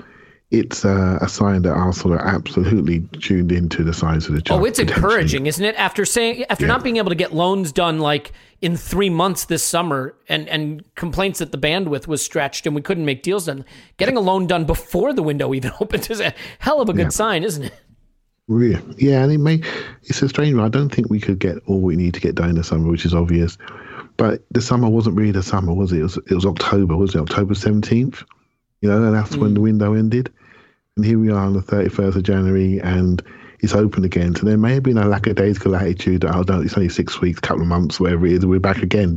it's a sign that Arsenal are absolutely tuned into the size of the job. Oh, it's encouraging, isn't it? After not being able to get loans done like in 3 months this summer, and complaints that the bandwidth was stretched and we couldn't make deals done, getting a loan done before the window even opens is a hell of a good sign, isn't it? Yeah, and it's a strange one. I don't think we could get all we need to get done in the summer, which is obvious. But the summer wasn't really the summer, was it? It was October, wasn't it? October 17th, and that's when the window ended. And here we are on the 31st of January, and it's open again. So there may have been a lackadaisical attitude that, it's only 6 weeks, couple of months, whatever it is, we're back again,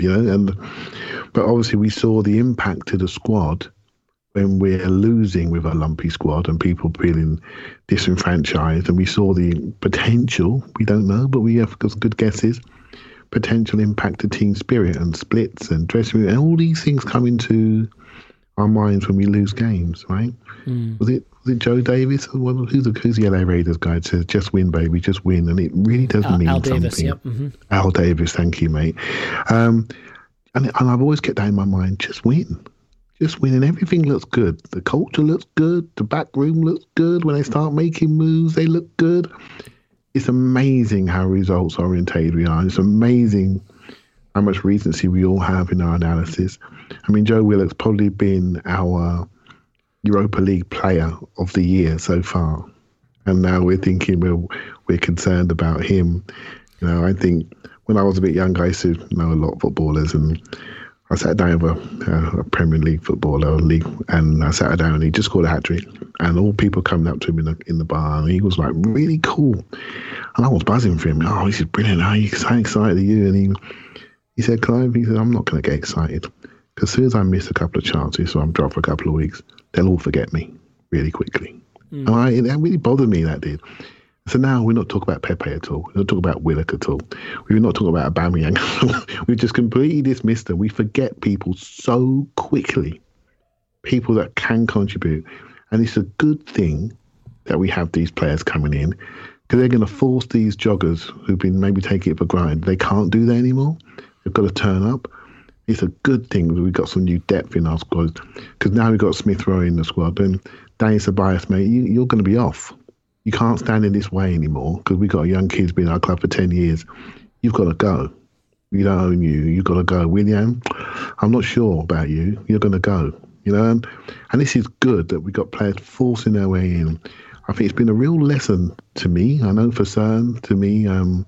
But obviously we saw the impact to the squad when we're losing with a lumpy squad and people feeling disenfranchised. And we saw the potential, we don't know, but we have got good guesses, potential impact to team spirit and splits and dressing room, and all these things come into our minds when we lose games, right? Was it Joe Davis? Who's the LA Raiders guy that says, just win, baby, just win? And it really does mean Al something. Davis, yep. Mm-hmm. Al Davis, thank you, mate. And I've always kept that in my mind, just win. Just win, and everything looks good. The culture looks good. The back room looks good. When they start making moves, they look good. It's amazing how results orientated we are. It's amazing how much recency we all have in our analysis. I mean, Joe Willock's probably been our Europa League player of the year so far. And now we're thinking we're concerned about him. I think when I was a bit younger, I used to know a lot of footballers, and I sat down with a Premier League footballer, and I sat down and he just scored a hat-trick. And all people coming up to him in the bar, and he was like really cool. And I was buzzing for him. Oh, this is brilliant. Oh, he's so excited at you. And he said, Clive, I'm not going to get excited. Because as soon as I miss a couple of chances, so I'm dropped for a couple of weeks, they'll all forget me really quickly. And that really bothered me, that did. So now we're not talking about Pepe at all. We're not talking about Willock at all. We're not talking about Aubameyang. We've just completely dismissed them. We forget people so quickly, people that can contribute. And it's a good thing that we have these players coming in, because they're going to force these joggers who've been maybe taking it for granted. They can't do that anymore. They've got to turn up. It's a good thing that we've got some new depth in our squad, because now we've got Smith Rowe in the squad. And Danny Ceballos, mate, you're going to be off. You can't stand in this way anymore, because we've got a young kid's been in our club for 10 years. You've got to go. We don't own you. You've got to go. William, I'm not sure about you. You're going to go. And this is good that we've got players forcing their way in. I think it's been a real lesson to me. I know for certain, to me,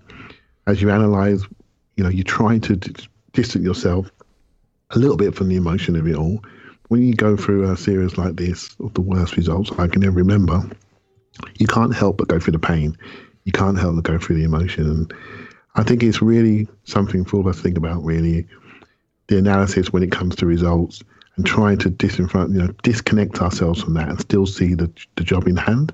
as you analyse, you try to distance yourself a little bit from the emotion of it all. When you go through a series like this, of the worst results I can ever remember, you can't help but go through the pain. You can't help but go through the emotion. And I think it's really something for all of us to think about, really, the analysis when it comes to results, and trying to disconnect ourselves from that and still see the job in hand.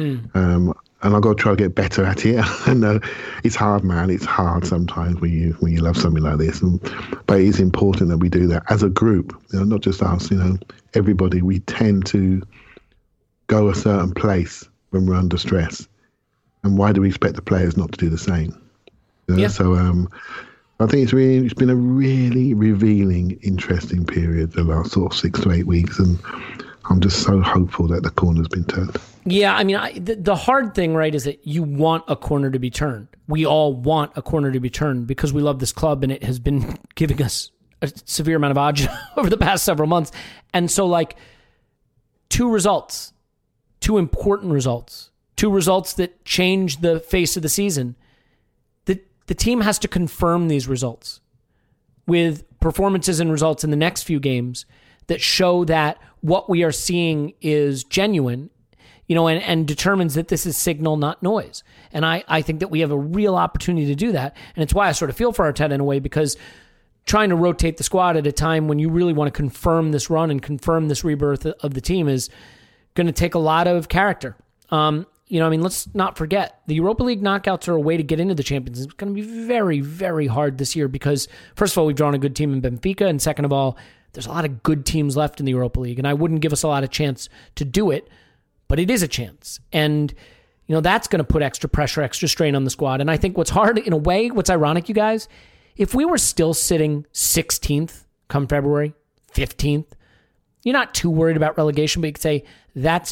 And I've got to try to get better at it. And it's hard, man. It's hard sometimes when you love something like this. But it is important that we do that as a group, not just us, everybody. We tend to go a certain place when we're under stress. And why do we expect the players not to do the same? Yeah. So I think it's been a really revealing, interesting period, the last sort of 6 to 8 weeks. And I'm just so hopeful that the corner's been turned. Yeah, I mean, the hard thing, right, is that you want a corner to be turned. We all want a corner to be turned because we love this club, and it has been giving us a severe amount of agita over the past several months. And so, 2 results, 2 important results, 2 results that change the face of the season. The team has to confirm these results with performances and results in the next few games that show that what we are seeing is genuine, and determines that this is signal, not noise. And I think that we have a real opportunity to do that. And it's why I sort of feel for Arteta in a way, because trying to rotate the squad at a time when you really want to confirm this run and confirm this rebirth of the team is going to take a lot of character. Let's not forget, the Europa League knockouts are a way to get into the Champions League. It's going to be very, very hard this year because, first of all, we've drawn a good team in Benfica, and second of all, there's a lot of good teams left in the Europa League, and I wouldn't give us a lot of chance to do it, but it is a chance. And, that's going to put extra pressure, extra strain on the squad. And I think what's hard, in a way, what's ironic, you guys, if we were still sitting 16th come February, 15th, you're not too worried about relegation, but you could say, that's it.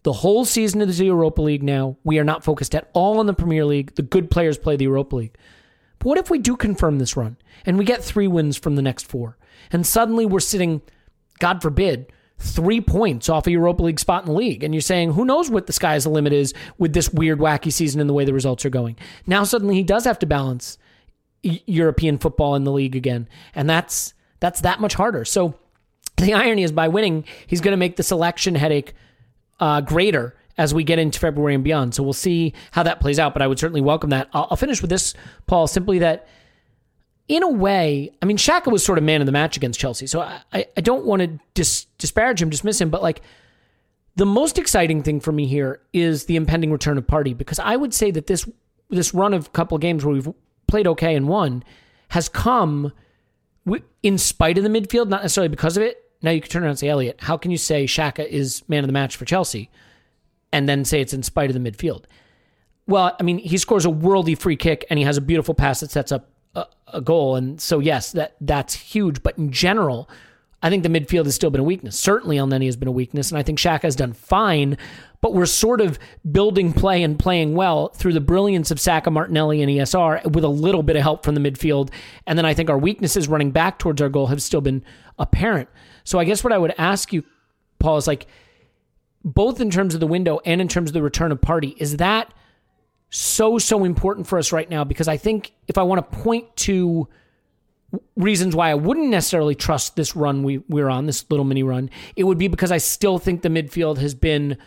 The whole season is the Europa League now. We are not focused at all on the Premier League. The good players play the Europa League. But what if we do confirm this run and we get 3 wins from the next 4? And suddenly we're sitting, God forbid, 3 points off a Europa League spot in the league. And you're saying, who knows what the sky's the limit is with this weird, wacky season and the way the results are going. Now suddenly he does have to balance European football in the league again. And that's that much harder. So the irony is by winning, he's going to make the selection headache greater as we get into February and beyond. So we'll see how that plays out, but I would certainly welcome that. I'll finish with this, Paul, simply that in a way, I mean, Xhaka was sort of man of the match against Chelsea, so I don't want to disparage him, dismiss him, but like the most exciting thing for me here is the impending return of Partey, because I would say that this run of a couple of games where we've played okay and won has come in spite of the midfield, not necessarily because of it. Now you can turn around and say, Elliot, how can you say Xhaka is man of the match for Chelsea and then say it's in spite of the midfield? Well, I mean, he scores a worldy free kick and he has a beautiful pass that sets up a goal. And so, yes, that's huge. But in general, I think the midfield has still been a weakness. Certainly El Neni has been a weakness, and I think Xhaka has done fine, but we're sort of building play and playing well through the brilliance of Saka, Martinelli, and ESR with a little bit of help from the midfield. And then I think our weaknesses running back towards our goal have still been apparent. So I guess what I would ask you, Paul, is like, both in terms of the window and in terms of the return of Partey, is that so important for us right now? Because I think if I want to point to reasons why I wouldn't necessarily trust this run we're on, this little mini run, it would be because I still think the midfield has been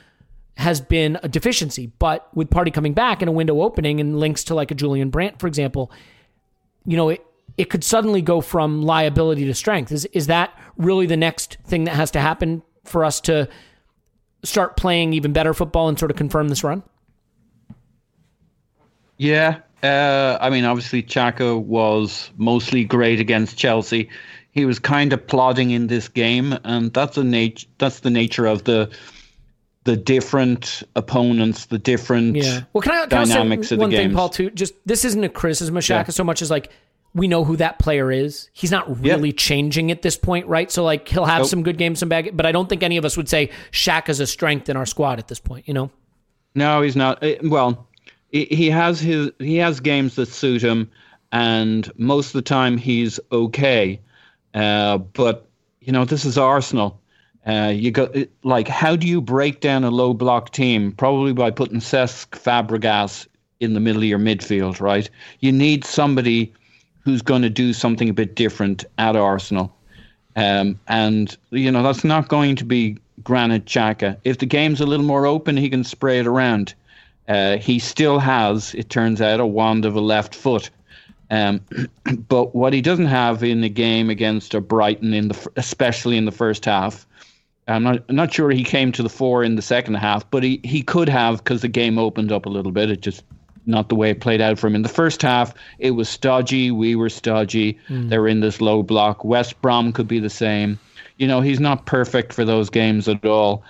a deficiency. But with Partey coming back and a window opening and links to like a Julian Brandt, for example, you know, it could suddenly go from liability to strength. Is that really the next thing that has to happen for us to start playing even better football and sort of confirm this run? Yeah. I mean, obviously, Xhaka was mostly great against Chelsea. He was kind of plodding in this game, and that's the nature of the different opponents, the different Well, can I dynamics say of the one games. thing, Paul, too? Just this isn't a criticism of Xhaka so much as like we know who that player is. He's not really changing at this point, right? So like he'll have some good games, some bad, but I don't think any of us would say Xhaka's a strength in our squad at this point. You know? No, he's not. Well, he has games that suit him, and most of the time he's okay. But you know, this is Arsenal. You go like, how do you break down a low block team? Probably by putting Cesc Fabregas in the middle of your midfield, right? You need somebody who's going to do something a bit different at Arsenal. And, you know, that's not going to be Granit Xhaka. If the game's a little more open, he can spray it around. He still has, it turns out, a wand of a left foot. But what he doesn't have in the game against a Brighton, especially in the first half, I'm not sure he came to the fore in the second half, but he could have, because the game opened up a little bit. It just not the way it played out for him. In the first half, it was stodgy. We were stodgy. They were in this low block. West Brom could be the same. You know, he's not perfect for those games at all.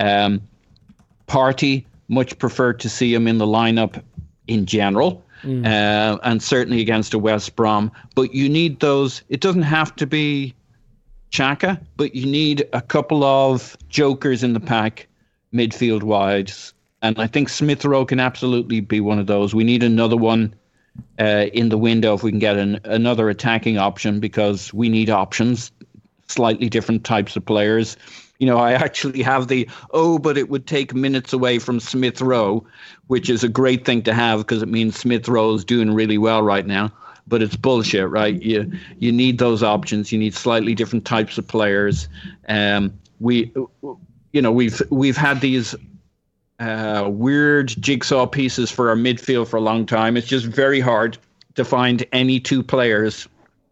Partey, much preferred to see him in the lineup in general, and certainly against a West Brom. But you need those. It doesn't have to be Xhaka, but you need a couple of jokers in the pack, midfield wide. And I think Smith Rowe can absolutely be one of those. We need another one in the window if we can get another attacking option, because we need options, slightly different types of players. You know, I actually have but it would take minutes away from Smith Rowe, which is a great thing to have because it means Smith Rowe is doing really well right now. But it's bullshit, right? You need those options. You need slightly different types of players. We've had these weird jigsaw pieces for our midfield for a long time. It's just very hard to find any two players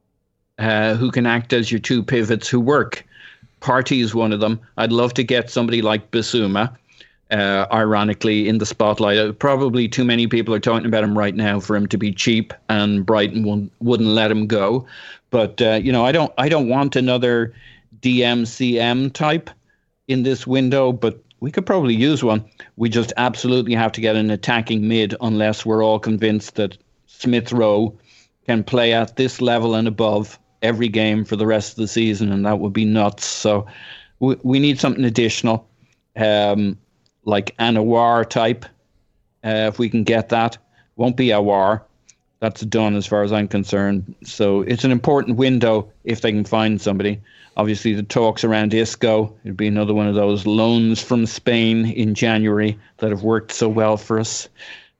who can act as your two pivots who work. Partey is one of them. I'd love to get somebody like Bissouma, ironically, in the spotlight. Probably too many people are talking about him right now for him to be cheap, and Brighton wouldn't let him go. But I don't want another DMCM type in this window, but we could probably use one. We just absolutely have to get an attacking mid, unless we're all convinced that Smith Rowe can play at this level and above every game for the rest of the season, and that would be nuts. So we need something additional. like an Aouar type. If we can get that, won't be Aouar. That's done as far as I'm concerned. So it's an important window if they can find somebody. Obviously, the talks around Isco, it'd be another one of those loans from Spain in January that have worked so well for us.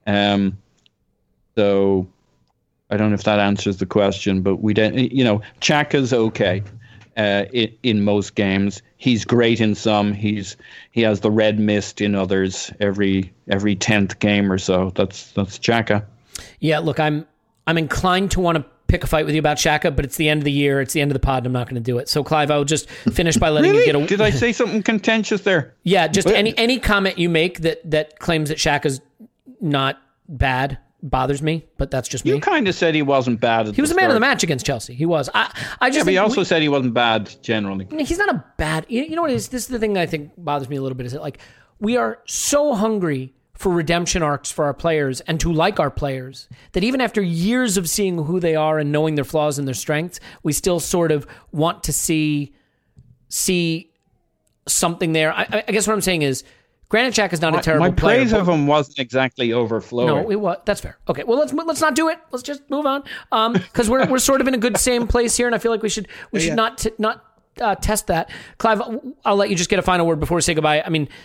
So I don't know if that answers the question, but we don't. Xhaka's okay in most games. He's great in some. He has the red mist in others every 10th game or so. That's Xhaka. Yeah, look, I'm inclined to want to pick a fight with you about Xhaka, but it's the end of the year, it's the end of the pod, and I'm not going to do it. So, Clive, I will just finish by letting you get a... Did I say something contentious there? Yeah, just any comment you make that claims that Xhaka's not bad bothers me, but that's just me. You kind of said he wasn't bad. He was the man of the match against Chelsea. He was. I just. But he also said he wasn't bad generally. He's not a bad. You know what it is? This is the thing that I think bothers me a little bit. Is that like we are so hungry for redemption arcs for our players and to like our players that even after years of seeing who they are and knowing their flaws and their strengths, we still sort of want to see something there. I guess what I'm saying is, Granit Xhaka is not a terrible player. My praise of him wasn't exactly overflowing. No, it was. That's fair. Okay, well let's not do it. Let's just move on. Because we're sort of in a good same place here, and I feel like we should not test that. Clive, I'll let you just get a final word before we say goodbye. I mean,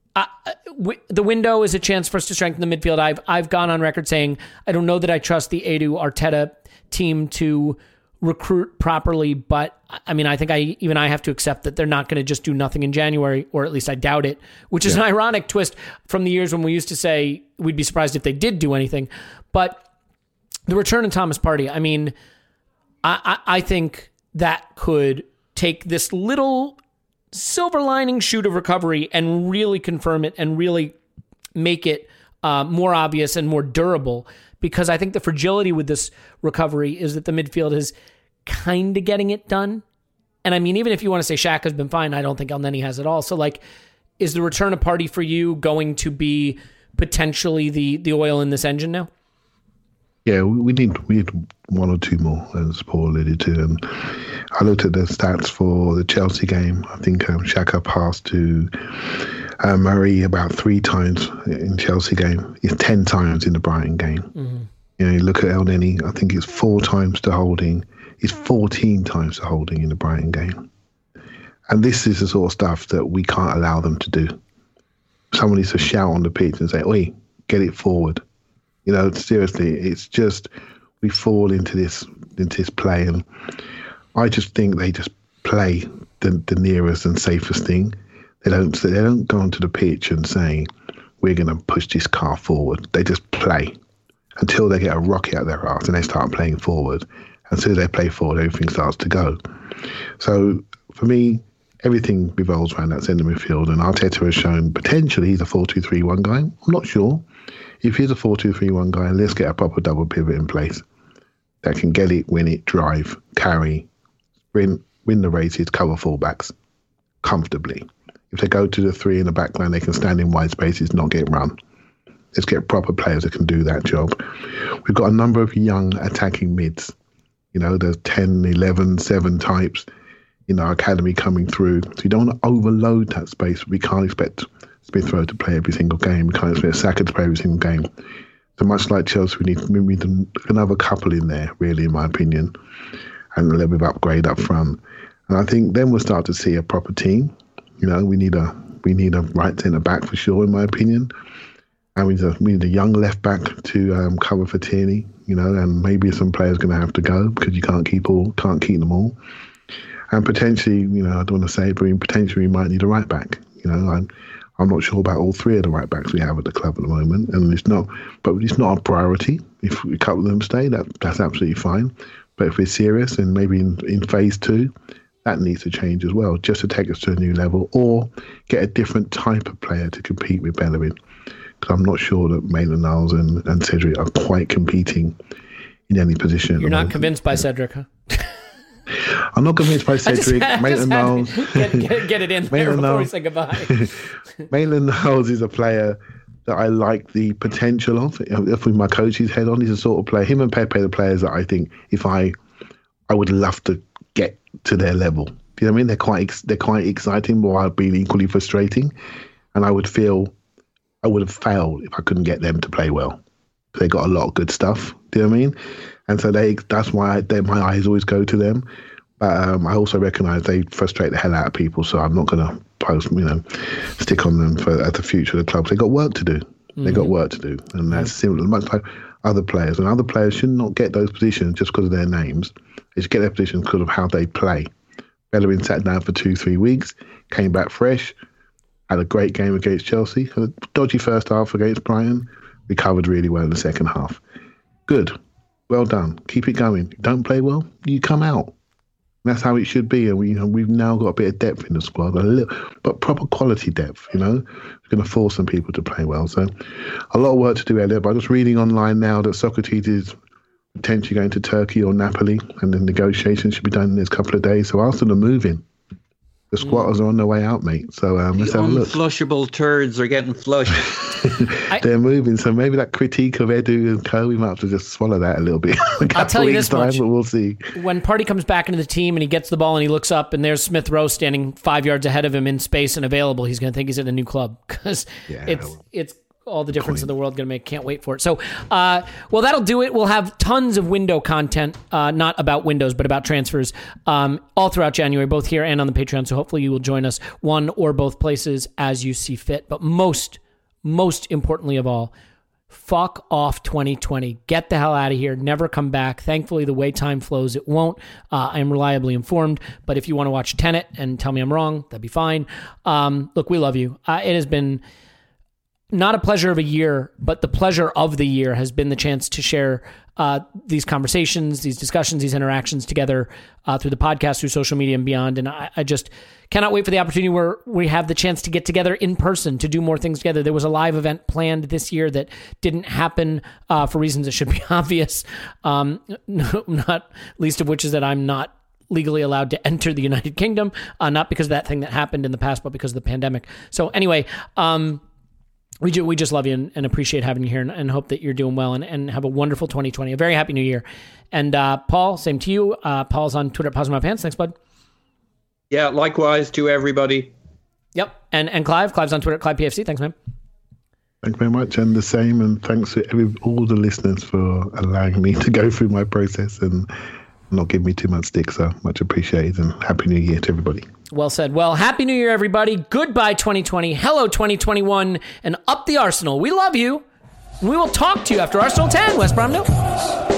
the window is a chance for us to strengthen the midfield. I've gone on record saying I don't know that I trust the Edu Arteta team to recruit properly, but I mean, I think I have to accept that they're not going to just do nothing in January, or at least I doubt it, which is an ironic twist from the years when we used to say we'd be surprised if they did do anything. But the return of Thomas Partey, I mean, I think that could take this little silver lining shoot of recovery and really confirm it and really make it more obvious and more durable, because I think the fragility with this recovery is that the midfield is kind of getting it done. And I mean, even if you want to say Xhaka's been fine, I don't think Elneny has it all. So like, is the return of Partey for you going to be potentially the oil in this engine now? Yeah, we need one or two more, as Paul alluded to. And I looked at the stats for the Chelsea game. I think Xhaka passed to Murray about 3 times in Chelsea game. It's 10 times in the Brighton game. Mm-hmm. You look at Elneny, I think it's 4 times to Holding. It's 14 times to Holding in the Brighton game. And this is the sort of stuff that we can't allow them to do. Someone needs to shout on the pitch and say, "Oi, get it forward." Seriously, it's just we fall into this play, and I just think they just play the nearest and safest thing. They don't go onto the pitch and say, "We're going to push this car forward." They just play until they get a rocket out their arse and they start playing forward. And as soon as they play forward, everything starts to go. So for me, everything revolves around that centre midfield, and Arteta has shown potentially he's a 4-2-3-1 guy. I'm not sure. If he's a 4-2-3-1 guy, let's get a proper double pivot in place that can get it, win it, drive, carry, win the races, cover fullbacks comfortably. If they go to the 3 in the back line, they can stand in wide spaces, not get run. Let's get proper players that can do that job. We've got a number of young attacking mids. There's 10, 11, 7 types in our academy coming through. So you don't want to overload that space. We can't expect Smith Rowe to play every single game. We can't expect Saka to play every single game. So much like Chelsea, we need another couple in there, really, in my opinion, and a little bit of upgrade up front. And I think then we'll start to see a proper team. We need a right centre back for sure, in my opinion. And we need a young left back to cover for Tierney. And maybe some players are going to have to go because you can't keep them all. And potentially, I don't want to say it, but potentially we might need a right back. I'm not sure about all 3 of the right backs we have at the club at the moment, and it's not a priority. If a couple of them stay, that's absolutely fine. But if we're serious, and maybe in phase 2, that needs to change as well, just to take us to a new level, or get a different type of player to compete with Bellerin. Because I'm not sure that Maitland-Niles and Cedric are quite competing in any position. You're not convinced by Cedric, huh? I'm not convinced by Cedric. Maitland-Niles. Get it in there before we say goodbye. Maitland-Niles is a player that I like the potential of. If with my coach's head on, he's a sort of player. Him and Pepe are the players that I think if I would love to get to their level. Do you know what I mean? They're quite exciting while being equally frustrating. And I would feel I would have failed if I couldn't get them to play well. They got a lot of good stuff. Do you know what I mean? And so that's why my eyes always go to them. But I also recognise they frustrate the hell out of people, so I'm not going to stick on them at the future of the clubs. They got work to do. They got work to do, and that's similar. Much like other players, and other players should not get those positions just because of their names. They should get their positions because of how they play. Bellerin sat down for 2-3 weeks, came back fresh, had a great game against Chelsea, had a dodgy first half against Brighton, recovered really well in the second half. Good, well done. Keep it going. Don't play well, you come out. That's how it should be, and we've now got a bit of depth in the squad, but proper quality depth. We're going to force some people to play well. So, a lot of work to do, Elliot. But I'm just reading online now that Socrates is potentially going to Turkey or Napoli, and the negotiations should be done in this couple of days. So Arsenal are moving. The squatters are on their way out, mate. So let's have a look. Unflushable turds are getting flushed. They're moving. So maybe that critique of Edu and co, we might have to just swallow that a little bit. I'll tell you this much. But we'll see. When Partey comes back into the team and he gets the ball and he looks up and there's Smith Rowe standing 5 yards ahead of him in space and available, he's going to think he's at a new club because it's all the difference in the world going to make. Can't wait for it. So, well, that'll do it. We'll have tons of window content, not about windows, but about transfers, all throughout January, both here and on the Patreon. So hopefully you will join us one or both places as you see fit. But most importantly of all, fuck off 2020. Get the hell out of here. Never come back. Thankfully, the way time flows, it won't. I am reliably informed. But if you want to watch Tenet and tell me I'm wrong, that'd be fine. Look, we love you. It has been not a pleasure of a year, but the pleasure of the year has been the chance to share these conversations, these discussions, these interactions together through the podcast, through social media and beyond. And I just cannot wait for the opportunity where we have the chance to get together in person to do more things together. There was a live event planned this year that didn't happen for reasons that should be obvious, not least of which is that I'm not legally allowed to enter the United Kingdom, not because of that thing that happened in the past, but because of the pandemic. So anyway, we just love you and appreciate having you here and hope that you're doing well and have a wonderful 2020. A very happy new year. And Paul, same to you. Paul's on Twitter at Pause My Pants. Thanks, bud. Yeah, likewise to everybody. Yep. And Clive's on Twitter at ClivePFC. Thanks, man. Thank you very much. And the same. And thanks to all the listeners for allowing me to go through my process and not give me too much stick. So much appreciated, and Happy New Year to everybody. Well said. Well, Happy New Year, everybody. Goodbye, 2020. Hello, 2021. And up the Arsenal. We love you. And we will talk to you after Arsenal 10, West Brom. No.